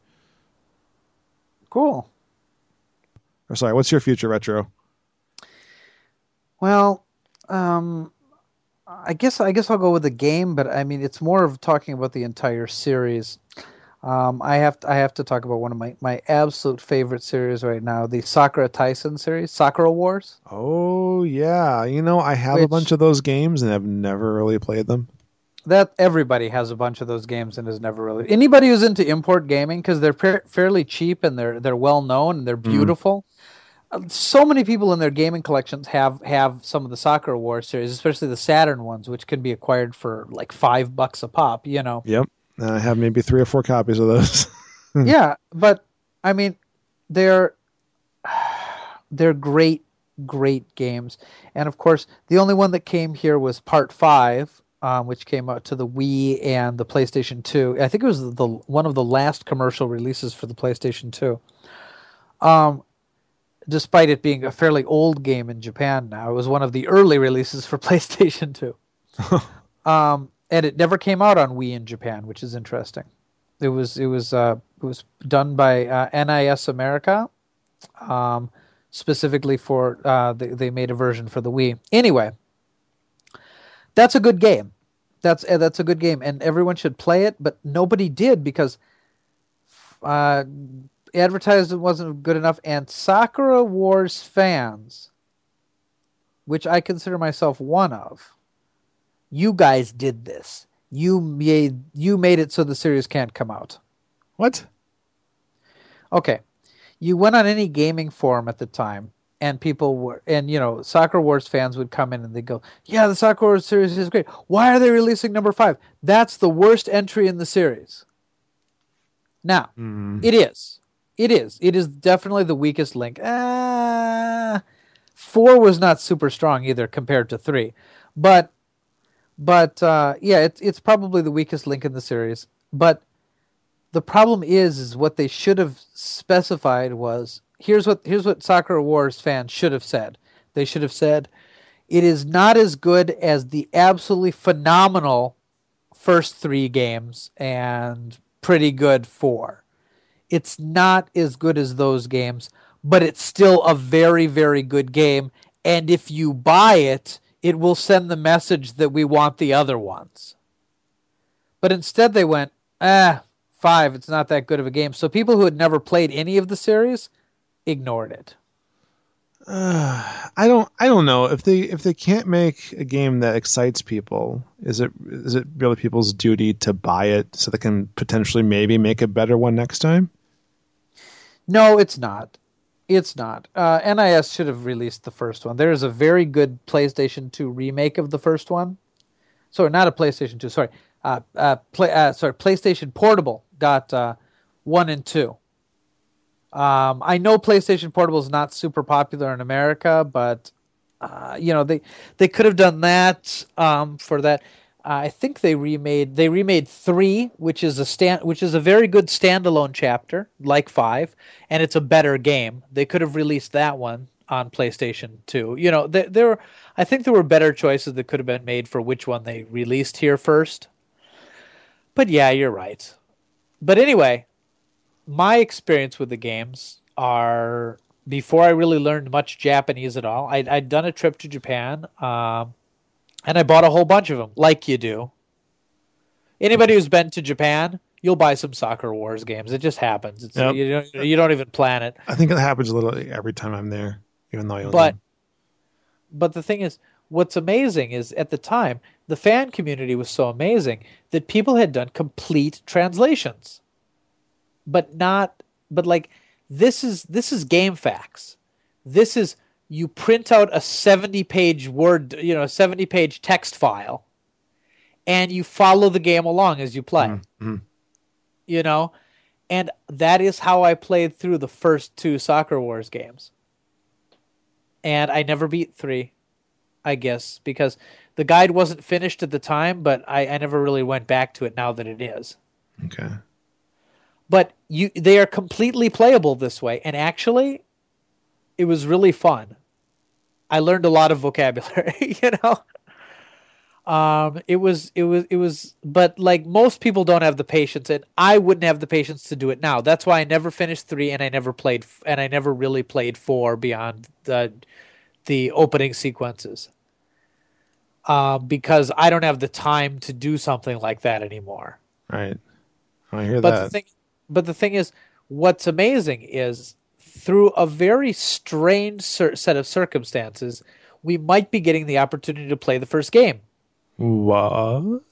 cool. Or sorry, what's your future retro? Well, um, I guess I guess I'll go with the game, but I mean it's more of talking about the entire series. Um, I have to, I have to talk about one of my, my absolute favorite series right now, the Sakura Tyson series, Sakura Wars. Oh yeah, you know I have a Which- bunch of those games and I've never really played them. That everybody has a bunch of those games and has never really. Anybody who's into import gaming because they're fa- fairly cheap and they're they're well known and they're beautiful. Uh, So many people in their gaming collections have have some of the Sakura Wars series, especially the Saturn ones, which can be acquired for like five bucks a pop. You know. Yep, and I have maybe three or four copies of those. Yeah, but I mean, they're they're great, great games. And of course, the only one that came here was Part Five, um, which came out to the Wii and the PlayStation Two. I think it was the one of the last commercial releases for the PlayStation Two. Um, despite it being a fairly old game in Japan now, it was one of the early releases for PlayStation Two. um, and it never came out on Wii in Japan, which is interesting. It was it was uh, it was done by uh, N I S America, um, specifically for uh, they they made a version for the Wii. Anyway, that's a good game. That's uh, that's a good game, and everyone should play it. But nobody did because uh, advertising wasn't good enough, and Sakura Wars fans, which I consider myself one of, you guys did this. You made you made it so the series can't come out. What? Okay. You went on any gaming forum at the time, and people were, and you know, Sakura Wars fans would come in and they'd go, yeah, the Sakura Wars series is great. Why are they releasing number five? That's the worst entry in the series. Now, Mm. it is. It is. It is definitely the weakest link. Uh, four was not super strong either compared to three. But But uh, yeah, it's it's probably the weakest link in the series. But the problem is, is what they should have specified was here's what here's what Sakura Wars fans should have said. They should have said it is not as good as the absolutely phenomenal first three games and pretty good four. It's not as good as those games, but it's still a very, very good game. And if you buy it, it will send the message that we want the other ones. But instead they went, ah, five, it's not that good of a game. So people who had never played any of the series ignored it. Uh, I don't. I don't know if they if they can't make a game that excites people. Is it is it really people's duty to buy it so they can potentially maybe make a better one next time? No, it's not. It's not. Uh, N I S should have released the first one. There is a very good PlayStation two remake of the first one. Sorry, not a PlayStation two. Sorry, uh, uh, play, uh, sorry, PlayStation Portable got uh, one and two. Um, I know PlayStation Portable is not super popular in America, but uh, you know they they could have done that um, for that. Uh, I think they remade they remade three, which is a stand which is a very good standalone chapter, like five, and it's a better game. They could have released that one on PlayStation two. You know, there, there were, I think there were better choices that could have been made for which one they released here first. But yeah, you're right. But anyway, my experience with the games are before I really learned much Japanese at all. I'd, I'd done a trip to Japan. Um, And I bought a whole bunch of them, like you do. Anybody who's been to Japan, you'll buy some Sakura Wars games. It just happens. It's, Yep. you, don't, you don't even plan it. I think it happens a little every time I'm there, even though I own But them. but the thing is, what's amazing is at the time, the fan community was so amazing that people had done complete translations. But not, but like, this is this is game facts. This is, you print out a seventy-page word, you know, a seventy-page text file, and you follow the game along as you play. Mm-hmm. You know, and that is how I played through the first two Sakura Wars games. And I never beat three, I guess, because the guide wasn't finished at the time, but I, I never really went back to it now that it is. Okay. But you, they are completely playable this way, and actually, it was really fun. I learned a lot of vocabulary, you know. Um, it was, it was, it was, but like most people don't have the patience, and I wouldn't have the patience to do it now. That's why I never finished three, and I never played, and I never really played four beyond the the opening sequences. Um, because I don't have the time to do something like that anymore. Right. I hear But that. the thing, but the thing is, what's amazing is, through a very strange cer- set of circumstances, we might be getting the opportunity to play the first game What?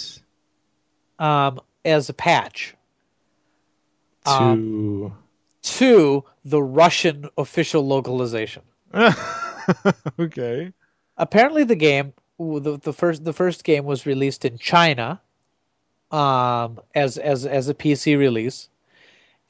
um, as a patch To Um, to the Russian official localization. okay. Apparently, the game, the, the first the first game was released in China um, as as as a P C release,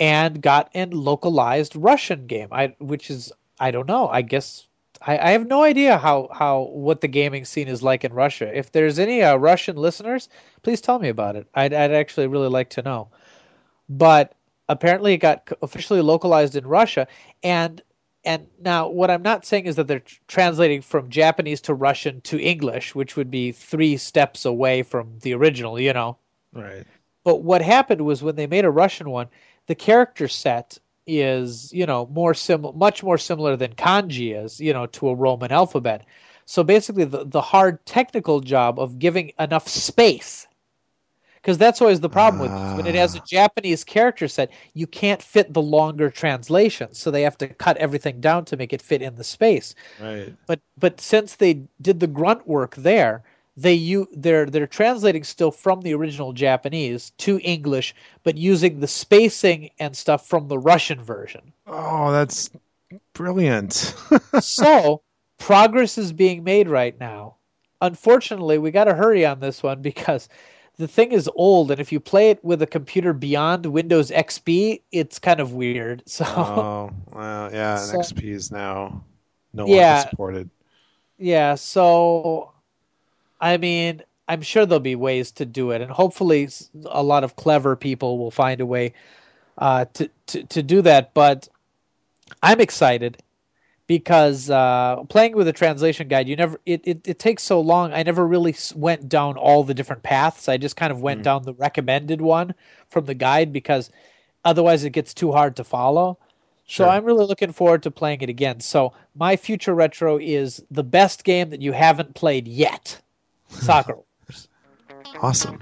and got a localized Russian game. I which is I don't know. I guess I, I have no idea how, how what the gaming scene is like in Russia. If there's any uh, Russian listeners, please tell me about it. I'd I'd actually really like to know. But apparently, it got officially localized in Russia, and and now what I'm not saying is that they're tr- translating from Japanese to Russian to English, which would be three steps away from the original, you know. Right. But what happened was when they made a Russian one, the character set is, you know, more sim much more similar than kanji is, you know, to a Roman alphabet. So basically the, the hard technical job of giving enough space, because that's always the problem with this. When it has a Japanese character set, you can't fit the longer translations, so they have to cut everything down to make it fit in the space. Right. But but since they did the grunt work there, they you they're they're translating still from the original Japanese to English, but using the spacing and stuff from the Russian version. Oh, that's brilliant. So progress is being made right now. Unfortunately, we got to hurry on this one because the thing is old, and if you play it with a computer beyond Windows X P, it's kind of weird. So Oh, well, yeah, and So- X P is now no Yeah. longer supported. yeah, so I mean, I'm sure there'll be ways to do it, and hopefully s- a lot of clever people will find a way uh, to, to to do that. But I'm excited because uh, playing with a translation guide, you never it, it, it takes so long. I never really s- went down all the different paths. I just kind of went down the recommended one from the guide because otherwise it gets too hard to follow. So Sure. I'm really looking forward to playing it again. So my future retro is the best game that you haven't played yet. Soccer. Awesome.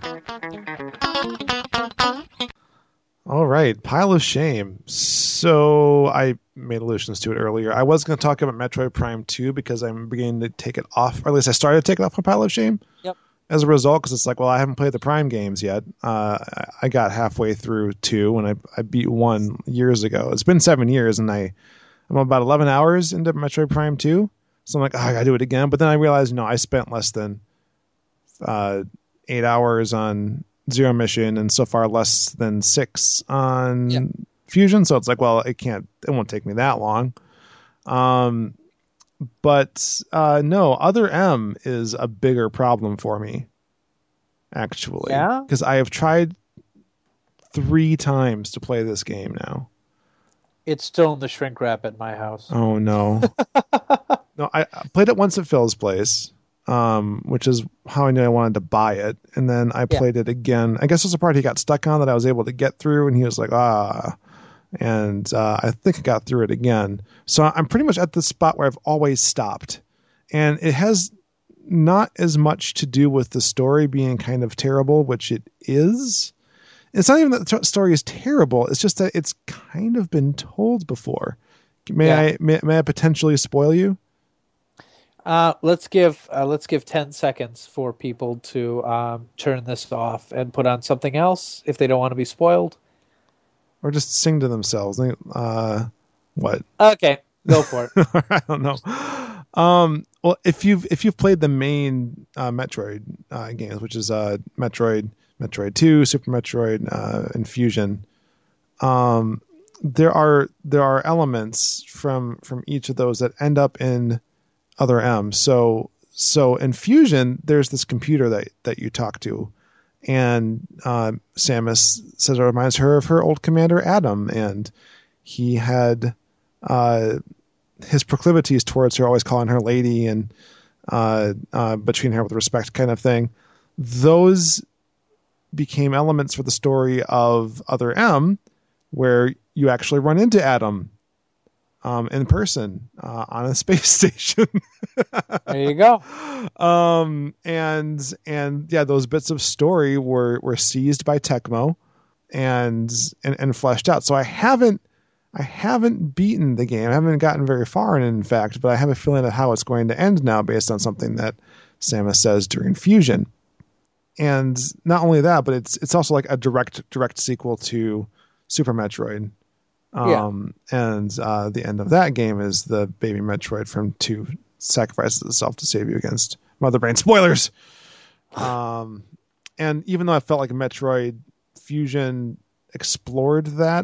All right, pile of shame. So I made allusions to it earlier. I was going to talk about Metroid Prime two because I'm beginning to take it off, or at least I started to take it off my pile of shame. Yep. As a result, because it's like, well, I haven't played the Prime games yet. Uh, I- I got halfway through two, and I I beat one years ago. It's been seven years, and I I'm about eleven hours into Metroid Prime two. So I'm like, oh, I gotta do it again. But then I realized, no, I spent less than uh, eight hours on Zero Mission, and so far less than six on Yeah. Fusion. So it's like, well, it can't, it won't take me that long. Um, but uh, no, Other M is a bigger problem for me, actually. Yeah? Because I have tried three times to play this game now. It's still in the shrink wrap at my house. Oh no. No, I, I played it once at Phil's place, um, which is how I knew I wanted to buy it. And then I Yeah. played it again. I guess it was a part he got stuck on that I was able to get through, and he was like, ah. And uh, I think I got through it again. So I'm pretty much at the spot where I've always stopped. And it has not as much to do with the story being kind of terrible, which it is. It's not even that the t- story is terrible. It's just that it's kind of been told before. May Yeah. I may, may I potentially spoil you? Uh, let's give uh, let's give ten seconds for people to um, turn this off and put on something else if they don't want to be spoiled. Or just sing to themselves? Uh, what? Okay, go for it. I don't know. Um, well, if you've if you've played the main uh, Metroid uh, games, which is uh, Metroid, Metroid Two, Super Metroid, uh, and Fusion, um, there are there are elements from from each of those that end up in Other M. So so in Fusion, there's this computer that that you talk to, and uh, Samus says it reminds her of her old commander Adam, and he had uh, his proclivities towards her, always calling her lady, and uh, uh, but treating her with respect, kind of thing. Those became elements for the story of Other M, where you actually run into Adam um, in person uh, on a space station. There you go. um and and yeah, those bits of story were were seized by Tecmo and and, and fleshed out. So I haven't I haven't beaten the game. I haven't gotten very far in it, in fact, but I have a feeling of how it's going to end now based on something that Samus says during Fusion. And not only that, but it's it's also like a direct direct sequel to Super Metroid. Um and uh the end of that game is the baby Metroid from two sacrifices itself to save you against Mother Brain. Spoilers. Um, and even though I felt like Metroid Fusion explored that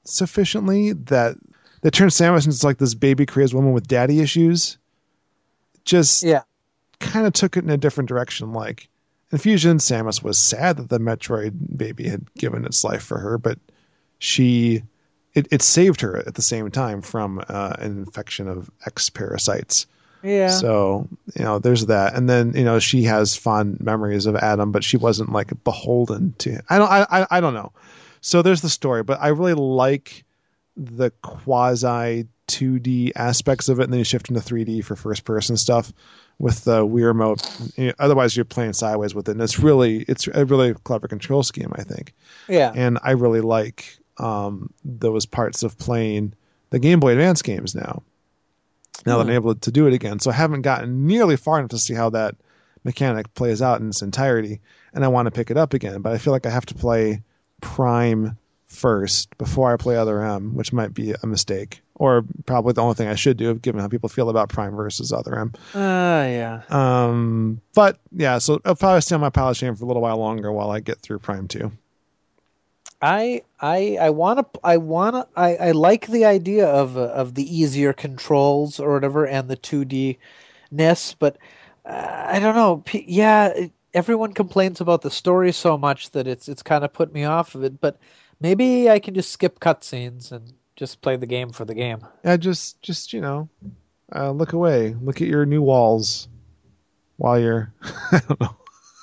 sufficiently that that turns Samus into like this baby crazed woman with daddy issues. Just Yeah. kind of took it in a different direction. Like in Fusion, Samus was sad that the Metroid baby had given its life for her, but she it, it saved her at the same time from uh, an infection of X parasites. Yeah. So, you know, there's that. And then, you know, she has fond memories of Adam, but she wasn't like beholden to him. I don't, I, I, I don't know. So there's the story, but I really like the quasi two D aspects of it. And then you shift into three D for first person stuff with the Wii remote. You know, otherwise you're playing sideways with it. And it's really, it's a really clever control scheme, I think. Yeah. And I really like um, those parts of playing the Game Boy Advance games now. Now that I'm able to do it again. So I haven't gotten nearly far enough to see how that mechanic plays out in its entirety. And I want to pick it up again. But I feel like I have to play Prime first before I play Other M, which might be a mistake. Or probably the only thing I should do, given how people feel about Prime versus Other M. Uh, yeah. Um, but yeah, so I'll probably stay on my pile of shame for a little while longer while I get through Prime two. I I I want to I want to I, I like the idea of uh, of the easier controls or whatever and the two D ness, but uh, I don't know. P- yeah, it, everyone complains about the story so much that it's it's kind of put me off of it. But maybe I can just skip cutscenes and just play the game for the game. Yeah, just just you know, uh, look away, look at your new walls while you're. I don't know.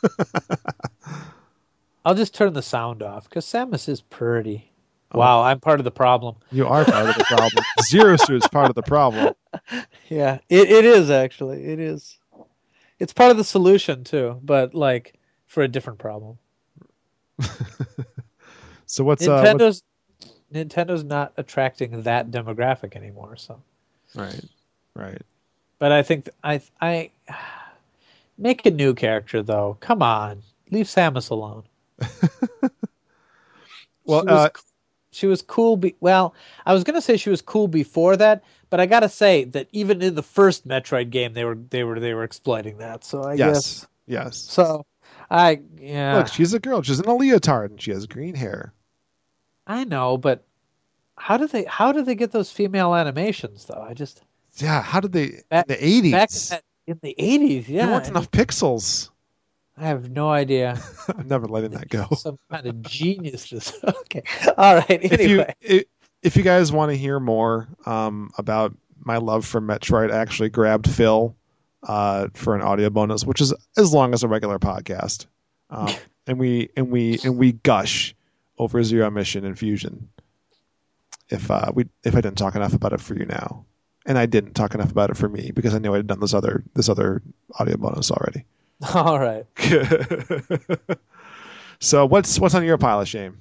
I'll just turn the sound off because Samus is pretty. Oh. Wow, I'm part of the problem. You are part of the problem. Zero Suit's part of the problem. Yeah, it, it is actually. It is. It's part of the solution too, but like for a different problem. So what's Nintendo's uh, what's... Nintendo's not attracting that demographic anymore. So. Right, right. But I think I I make a new character though. Come on, leave Samus alone. well, she was, uh, she was cool. Be- well, I was gonna say she was cool before that, but I gotta say that even in the first Metroid game, they were they were they were exploiting that. So I yes, guess yes. So I yeah. Look, she's a girl. She's in a leotard and she has green hair. I know, but how do they how do they get those female animations though? I just yeah. How did they back, in the eighties? Back in, that, in the eighties, yeah. There weren't enough pixels. I have no idea. I'm never letting that go. Some kind of genius. Just okay. All right. Anyway, if you if, if you guys want to hear more um, about my love for Metroid, I actually grabbed Phil uh, for an audio bonus, which is as long as a regular podcast, um, and we and we and we gush over Zero Mission and Fusion. If uh, we if I didn't talk enough about it for you now, and I didn't talk enough about it for me because I knew I'd done this other this other audio bonus already. All right. So what's what's on your pile of shame?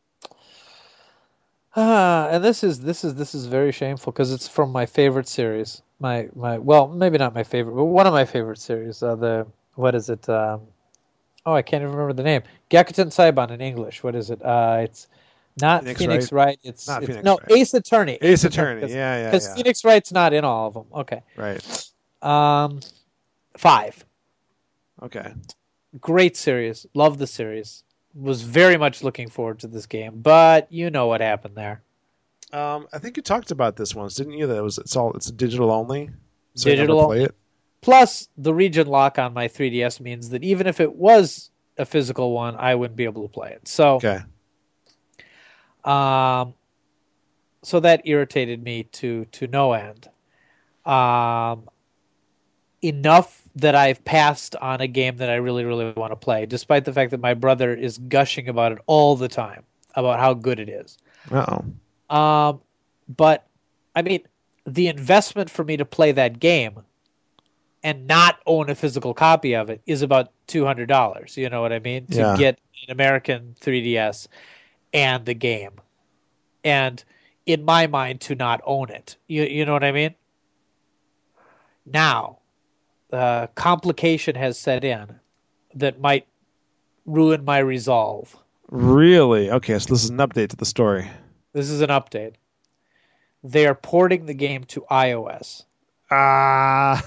Uh, and this is this is this is very shameful because it's from my favorite series. My my well, maybe not my favorite, but one of my favorite series. Uh, the what is it? Um, oh, I can't even remember the name. Gyakuten Saiban in English. What is it? Uh, it's not Phoenix, Phoenix Wright. Wright. It's, not it's Phoenix no Wright. Ace Attorney. Ace, Ace Attorney. Attorney. Yeah, yeah. Because yeah. Phoenix Wright's not in all of them. Okay. Right. Um, five. Okay. Great series. Love the series. Was very much looking forward to this game, but you know what happened there. Um, I think you talked about this once, didn't you? That it was it's all it's digital only. So Digital. you never play it. Plus, the region lock on my three D S means that even if it was a physical one, I wouldn't be able to play it. So, okay. Um, so that irritated me to to no end. Um, enough that I've passed on a game that I really, really want to play, despite the fact that my brother is gushing about it all the time, about how good it is. Uh-oh. Um, but, I mean, the investment for me to play that game and not own a physical copy of it is about two hundred dollars. You know what I mean? To yeah. get an American three D S and the game. And in my mind, to not own it. You, you know what I mean? Now, uh, complication has set in that might ruin my resolve. Really? Okay, so this is an update to the story. This is an update. They are porting the game to iOS. Ah.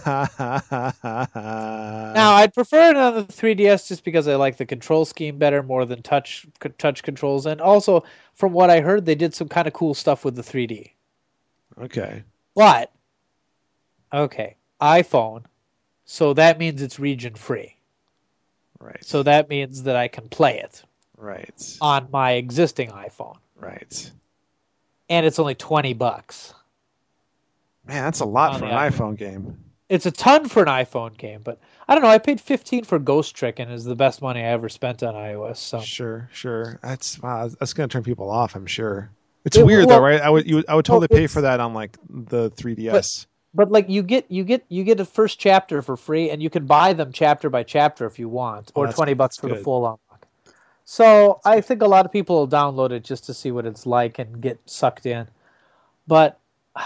Now, I'd prefer it on the three D S just because I like the control scheme better more than touch touch controls, and also from what I heard, they did some kind of cool stuff with the three D. Okay. But okay, iPhone, so that means it's region free. Right. So that means that I can play it Right. on my existing iPhone, Right. and it's only twenty bucks. Man, that's a lot On for the an iPhone. iPhone game. It's a ton for an iPhone game, but I don't know. I paid fifteen for Ghost Trick, and is the best money I ever spent on iOS. So Sure, sure. That's wow, that's going to turn people off, I'm sure. It's It- weird well, though, right? I would you I would well, totally pay it's- for that on like the three D S. But like you get you get you get a first chapter for free, and you can buy them chapter by chapter if you want, Oh, or that's- twenty bucks that's for the good. full unlock. So I think a lot of people will download it just to see what it's like and get sucked in. But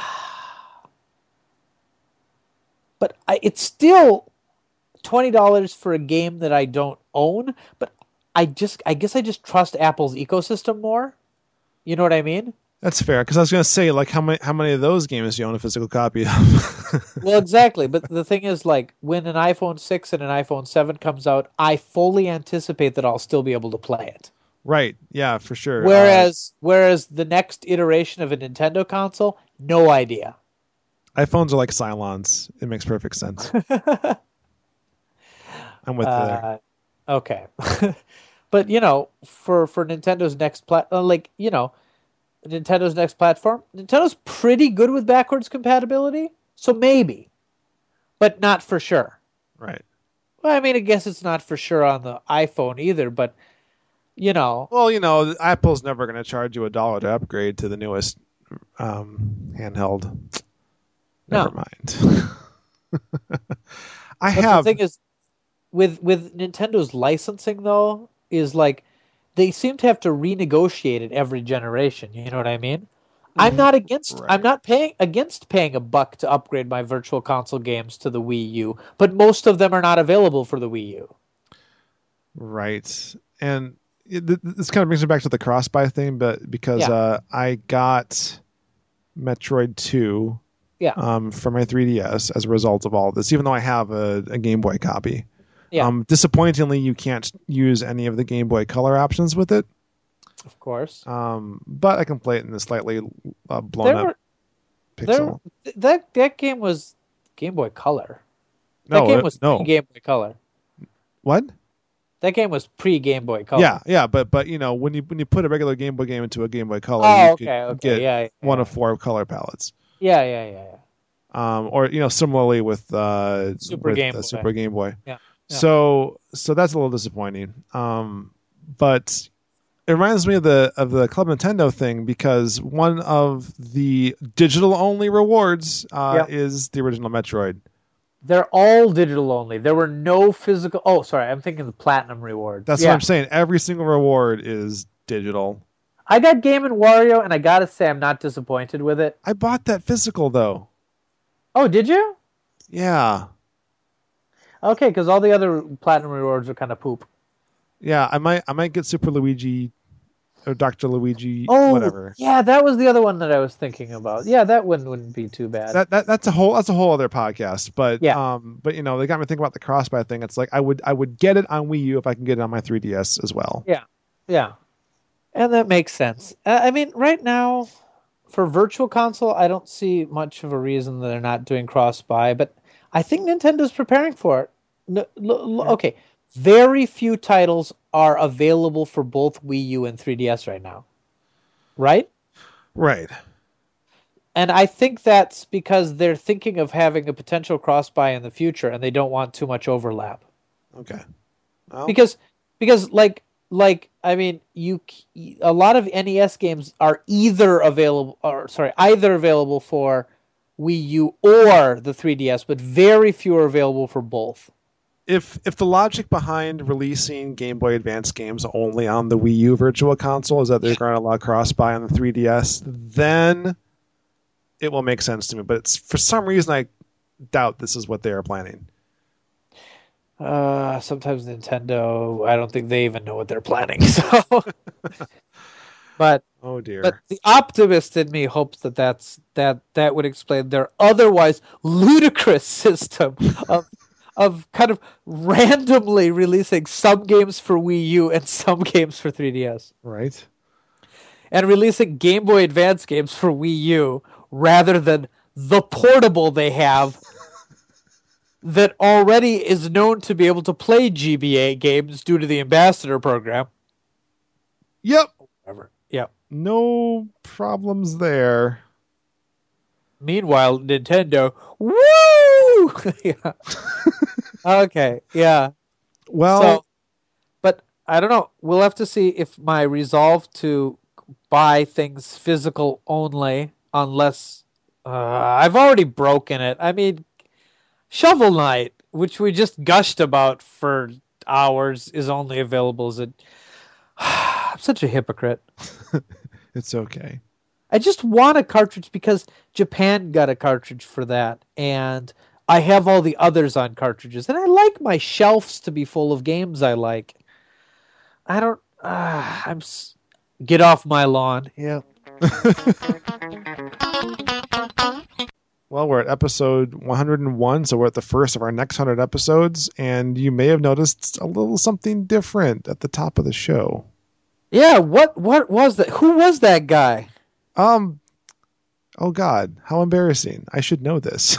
but I, it's still twenty dollars for a game that I don't own. But I just I guess I just trust Apple's ecosystem more. You know what I mean? That's fair, because I was going to say, like, how many how many of those games do you own a physical copy of? Well, exactly. But the thing is, like, when an iPhone six and an iPhone seven comes out, I fully anticipate that I'll still be able to play it. Right? Yeah, for sure. Whereas, whereas the next iteration of a Nintendo console, no idea. uh, iPhones are like Cylons. It makes perfect sense. I'm with you there. Uh, okay, but you know, for for Nintendo's next plat, uh, like you know, Nintendo's next platform, Nintendo's pretty good with backwards compatibility, so maybe, but not for sure. Right. Well, I mean, I guess it's not for sure on the iPhone either, but you know, Well, you know, Apple's never going to charge you a dollar to upgrade to the newest um, handheld. No. Never mind. I but have. the thing is, with with Nintendo's licensing though, is like they seem to have to renegotiate it every generation. You know what I mean? I'm not against. Right. I'm not paying against paying a buck to upgrade my Virtual Console games to the Wii U, but most of them are not available for the Wii U. Right. And it, th- this kind of brings me back to the cross-buy thing, but because Yeah. uh, I got Metroid two Yeah. um, for my three D S as a result of all of this, even though I have a, a Game Boy copy. Yeah. Um, disappointingly, you can't use any of the Game Boy Color options with it, Of course, um, but I can play it in the slightly uh, blown there up were there pixel. th- that that game was Game Boy Color. That No, game it- was no. pre Game Boy Color. What? That game was pre Game Boy Color. Yeah, yeah, but but you know when you when you put a regular Game Boy game into a Game Boy Color, Oh, you okay, could okay, get yeah, yeah, one yeah. of four color palettes. Yeah, yeah, yeah, yeah. Um, or you know, similarly with uh, Super with, Game uh, Boy. Super Game Boy. Yeah, yeah. So so that's a little disappointing. Um, but it reminds me of the of the Club Nintendo thing because one of the digital only rewards uh, Yeah. is the original Metroid. They're all digital only. There were no physical. Oh, sorry, I'm thinking the platinum rewards. That's yeah. what I'm saying. Every single reward is digital. I got Game and Wario, and I gotta say, I'm not disappointed with it. I bought that physical though. Oh, did you? Yeah. Okay, because all the other platinum rewards are kind of poop. Yeah, I might I might get Super Luigi or Doctor Luigi, Oh, whatever. yeah, that was the other one that I was thinking about. Yeah, that wouldn't wouldn't be too bad. That, that that's a whole that's a whole other podcast. But Yeah. um but you know, they got me thinking about the cross-buy thing. It's like I would I would get it on Wii U if I can get it on my three D S as well. Yeah, yeah, and that makes sense. Uh, I mean, right now, for Virtual Console, I don't see much of a reason that they're not doing cross-buy, but I think Nintendo's preparing for it. No, l- l- okay, very few titles are available for both Wii U and three D S right now, right? Right. And I think that's because they're thinking of having a potential cross-buy in the future, and they don't want too much overlap. Okay. Well, because because like like I mean you c- a lot of N E S games are either available or sorry either available for Wii U or the three D S, but very few are available for both. if if the logic behind releasing Game Boy Advance games only on the Wii U Virtual Console is that they're going to allow cross-buy on the three D S, then it will make sense to me. But it's for some reason I doubt this is what they are planning. Uh, sometimes Nintendo, I don't think they even know what they're planning. So, but Oh dear. But the optimist in me hopes that that's that that would explain their otherwise ludicrous system of of kind of randomly releasing some games for Wii U and some games for three D S, Right. and releasing Game Boy Advance games for Wii U rather than the portable they have that already is known to be able to play G B A games due to the Ambassador program. Yep. Whatever. Yeah. No problems there. Meanwhile, Nintendo, woo! Yeah. Okay, yeah. Well, So, but I don't know. We'll have to see if my resolve to buy things physical only, unless uh, I've already broken it. I mean, Shovel Knight, which we just gushed about for hours, is only available as a. I'm such a hypocrite. it's okay. I just want a cartridge because Japan got a cartridge for that, and I have all the others on cartridges, and I like my shelves to be full of games I like. I don't. Uh, I'm. S- Get off my lawn. Yeah. Well, we're at episode one hundred one, so we're at the first of our next one hundred episodes, and you may have noticed a little something different at the top of the show. Yeah. What? What was that? Who was that guy? Um, oh God, how embarrassing. I should know this.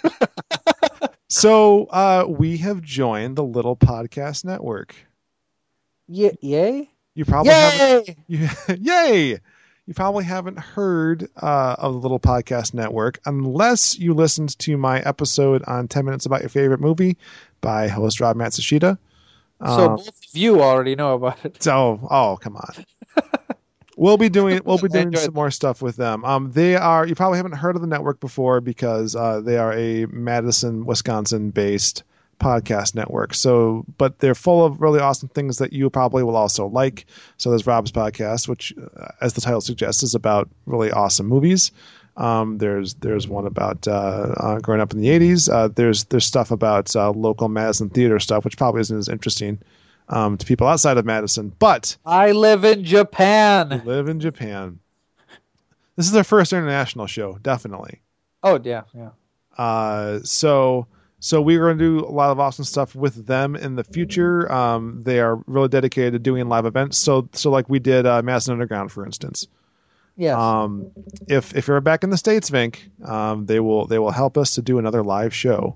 So, uh, we have joined the Little Podcast Network. Y- yay! You probably haven't, Yay! you, yay! You probably haven't heard uh, of the Little Podcast Network unless you listened to my episode on ten minutes About Your Favorite Movie by host Rob Matsushita. So Um, both of you already know about it. So, oh, come on. We'll be doing we'll be I doing enjoyed some more stuff with them. Um, they are you probably haven't heard of the network before because uh, they are a Madison, Wisconsin based podcast network. So, but they're full of really awesome things that you probably will also like. So there's Rob's podcast, which, uh, as the title suggests, is about really awesome movies. Um, there's there's one about uh, uh, growing up in the eighties. Uh, there's there's stuff about uh, local Madison theater stuff, which probably isn't as interesting um, to people outside of Madison. But I live in Japan. live in Japan. This is their first international show, definitely. Oh yeah, yeah. Uh, so so we're going to do a lot of awesome stuff with them in the future. Um, they are really dedicated to doing live events. So so like we did uh, Madison Underground, for instance. Yes. Um, if if you're back in the States, Vink, um, they will they will help us to do another live show.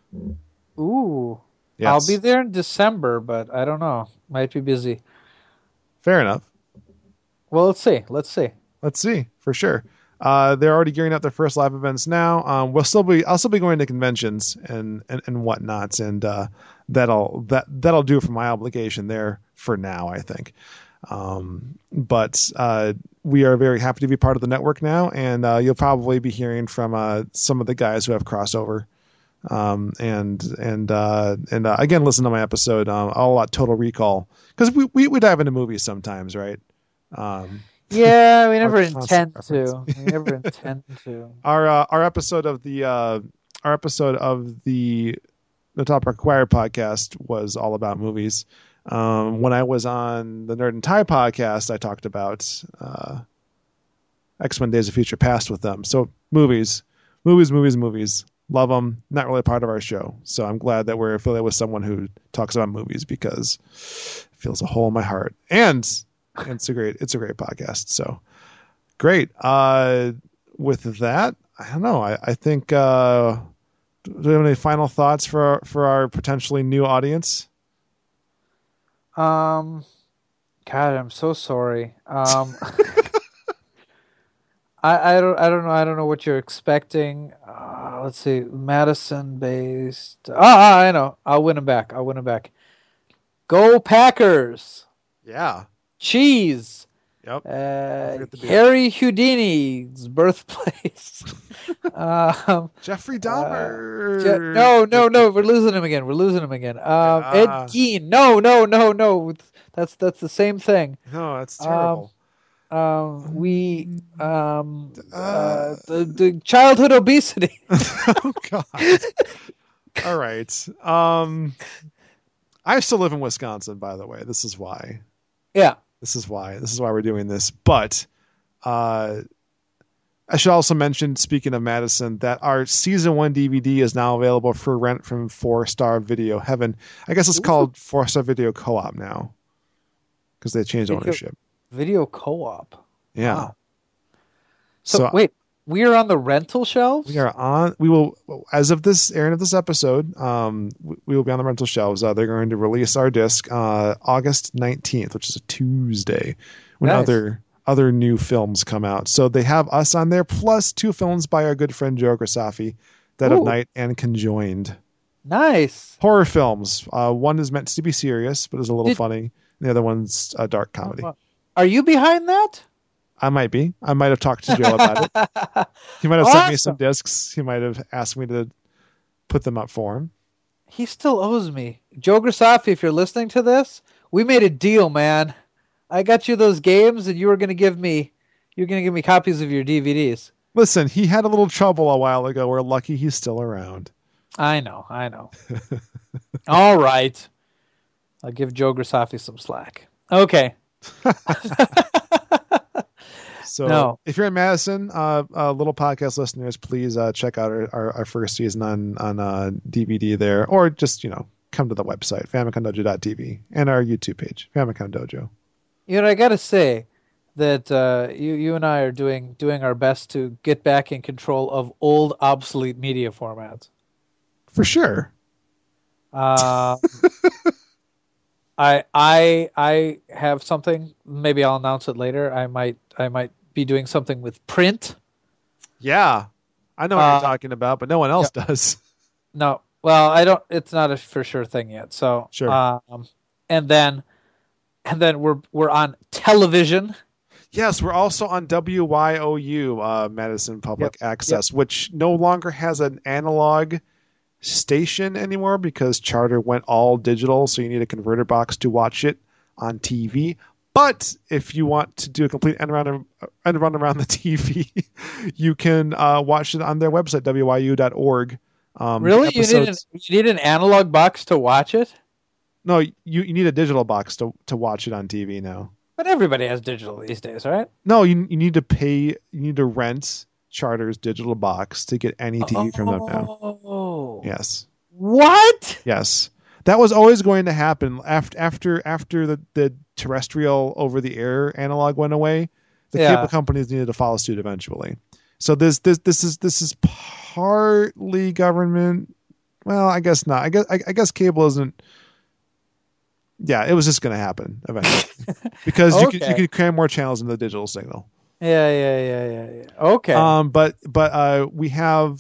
Ooh. Yes. I'll be there in December, but I don't know. Might be busy. Fair enough. Well, let's see. Let's see. Let's see for sure. Uh, they're already gearing up their first live events now. Um, we'll still be, I'll still be going to conventions and, and, and whatnots. And, uh, that'll, that, that'll do for my obligation there for now, I think. Um, but, uh, we are very happy to be part of the network now. And, uh, you'll probably be hearing from, uh, some of the guys who have crossover. Um, and, and, uh, and, uh, again, listen to my episode, um, all about Total Recall. Cause we, we, we dive into movies sometimes, right? Um, Yeah, we never Our intend constant to. We never intend to. our uh, our episode of the uh, our episode of the the Top Required podcast was all about movies. Um, when I was on the Nerd and Tie podcast, I talked about uh, X-Men: Days of Future Past with them. So movies, movies, movies, movies. Love them. Not really part of our show. So I'm glad that we're affiliated with someone who talks about movies because it feels a hole in my heart. And it's a great it's a great podcast. So great. Uh, with that, I don't know. I, I think uh, do we have any final thoughts for our, for our potentially new audience? Um, God, I'm so sorry. Um, I, I don't I don't know I don't know what you're expecting. Uh, let's see, Madison based. Ah, I know. I'll win them back. I'll win them back. Go Packers! Yeah. Cheese. Yep. Uh, forget the beer. Harry Houdini's birthplace. um, Jeffrey Dahmer. Je- no, no, no. We're losing him again. We're losing him again. Um, Ah. Ed Gein. No, no, no, no. That's that's the same thing. No, that's terrible. Um, we um Uh. uh, the the childhood obesity. Oh God. All right. Um, I still live in Wisconsin, by the way. This is why. Yeah. This is why. This is why we're doing this. But uh, I should also mention, speaking of Madison, that our season one D V D is now available for rent from Four Star Video Heaven. I guess it's Ooh. called Four Star Video Co-op now because they changed Video- ownership. Video co-op. Yeah. Wow. So, So- wait, we are on the rental shelves? We are on. We will, as of this airing of this episode, um, we, we will be on the rental shelves. Uh, they're going to release our disc uh, August nineteenth, which is a Tuesday, when Nice. other other new films come out. So they have us on there, plus two films by our good friend Joe Grasafi, Dead of Ooh. Night and Conjoined. Nice. Horror films. Uh, one is meant to be serious, but is a little Did- funny. The other one's a dark comedy. Are you behind that? I might be. I might have talked to Joe about it. He might have sent me some Awesome. discs. He might have asked me to put them up for him. He still owes me. Joe Grasafi, if you're listening to this, we made a deal, man. I got you those games, and you were going to give me, you're going to give me copies of your D V Ds. Listen, he had a little trouble a while ago. We're lucky he's still around. I know, I know. All right. I'll give Joe Grasafi some slack. Okay. So No. if you're in Madison, uh, uh, little podcast listeners, please uh, check out our, our, our first season on, on uh, D V D there, or just, you know, come to the website, famicom dojo dot t v, and our YouTube page, Famicom Dojo. You know, I got to say that uh, you you and I are doing doing our best to get back in control of old, obsolete media formats. For sure. Uh, I I I have something. Maybe I'll announce it later. I might I might be doing something with print. Yeah. I know what Uh, you're talking about, but no one else does. No, well, I don't. It's not a for sure thing yet. So Sure. Um, and then and then we're we're on television. Yes, we're also on W Y O U, uh, Madison Public Access, which no longer has an analog station anymore because Charter went all digital, so you need a converter box to watch it on T V. But if you want to do a complete end run, end run around the T V, you can uh, watch it on their website, W Y U dot org. Um, Really, you need an episodes- you need an analog box to watch it. No, you, you need a digital box to, to watch it on T V now. But everybody has digital these days, right? No, you you need to pay. You need to rent Charter's digital box to get any T V from them now. Oh, Yes, What? yes, that was always going to happen after after after the, the terrestrial over the air analog went away. The Yeah. cable companies needed to follow suit eventually. So this this this is this is partly government. Well, I guess not. I guess I, I guess cable isn't. Yeah, it was just going to happen eventually because you can you Okay. can cram more channels into the digital signal. Yeah, yeah, yeah, yeah, yeah. Okay. Um, but but uh, we have,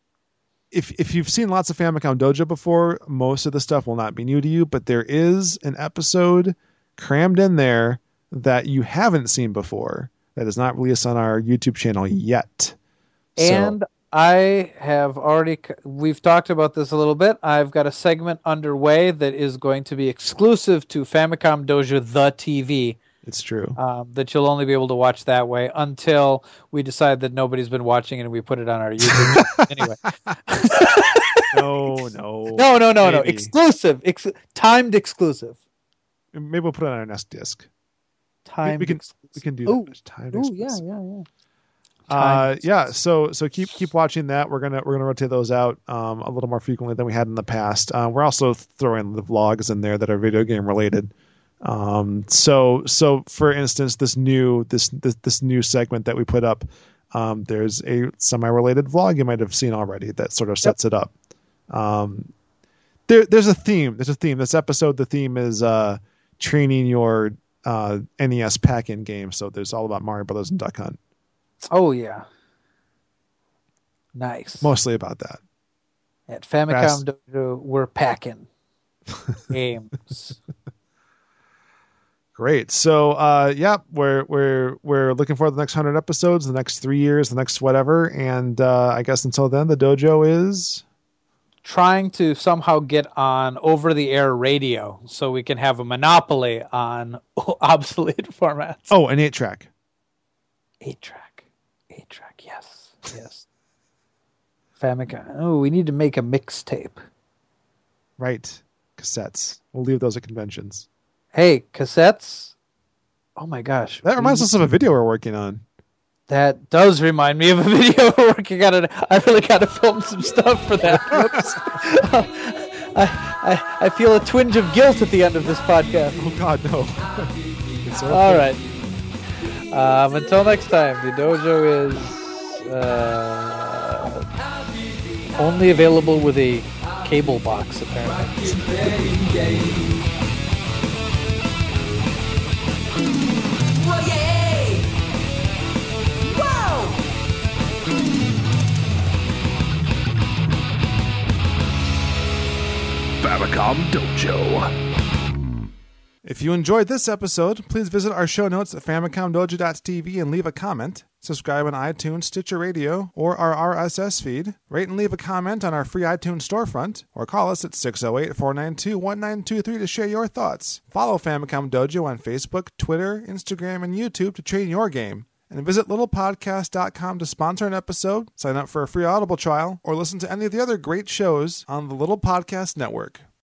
if if you've seen lots of Famicom Dojo before, most of the stuff will not be new to you. But there is an episode crammed in there that you haven't seen before that is not released on our YouTube channel yet. So- And I have already, c- we've talked about this a little bit. I've got a segment underway that is going to be exclusive to Famicom Dojo, the T V, it's true. um, that you'll only be able to watch that way until we decide that nobody's been watching it and we put it on our YouTube channel. Anyway. no, no, No, no, no, no. Maybe. Exclusive. Ex- timed exclusive. Maybe we'll put it on our next disc. We, Timed we can exclusive. we can do Ooh. that. Timed Ooh, yeah, exclusive. yeah, yeah. Uh, Timed yeah. exclusive. So so keep keep watching that. We're gonna we're gonna rotate those out um, a little more frequently than we had in the past. Uh, we're also throwing the vlogs in there that are video game related. Um, so so for instance, this new this this, this new segment that we put up, um, there's a semi-related vlog you might have seen already that sort of sets it up. Um, there there's a theme. There's a theme. This episode, the theme is uh, training your uh, N E S pack-in game. So there's all about Mario Brothers and Duck Hunt. Oh, yeah. Nice. Mostly about that. At Famicom Brass. Dojo, we're packing games. Great. So, uh, yeah, we're we're we're looking for the next hundred episodes, the next three years, the next whatever, and uh, I guess until then, the dojo is Trying to somehow get on over-the-air radio so we can have a monopoly on obsolete formats. oh an eight track. Eight-track. Eight-track, yes. Yes. Famicom. Oh, we need to make a mixtape. Right, cassettes. We'll leave those at conventions. Hey, cassettes. Oh my gosh. That reminds we, us of a video we're working on. That does remind me of a video we're working on. It. I really got to film some stuff for that. Whoops. I, I I feel a twinge of guilt at the end of this podcast. Oh God, no. It's okay. All right. Um, until next time, the dojo is uh, only available with a cable box, apparently. Whoa, yeah! Whoa! Famicom Dojo. If you enjoyed this episode, please visit our show notes at famicom dojo dot t v and leave a comment. Subscribe on iTunes, Stitcher Radio, or our R S S feed. Rate and leave a comment on our free iTunes storefront, or call us at six oh eight, four nine two, one nine two three to share your thoughts. Follow Famicom Dojo on Facebook, Twitter, Instagram, and YouTube to train your game. And visit little podcast dot com to sponsor an episode, sign up for a free Audible trial, or listen to any of the other great shows on the Little Podcast Network.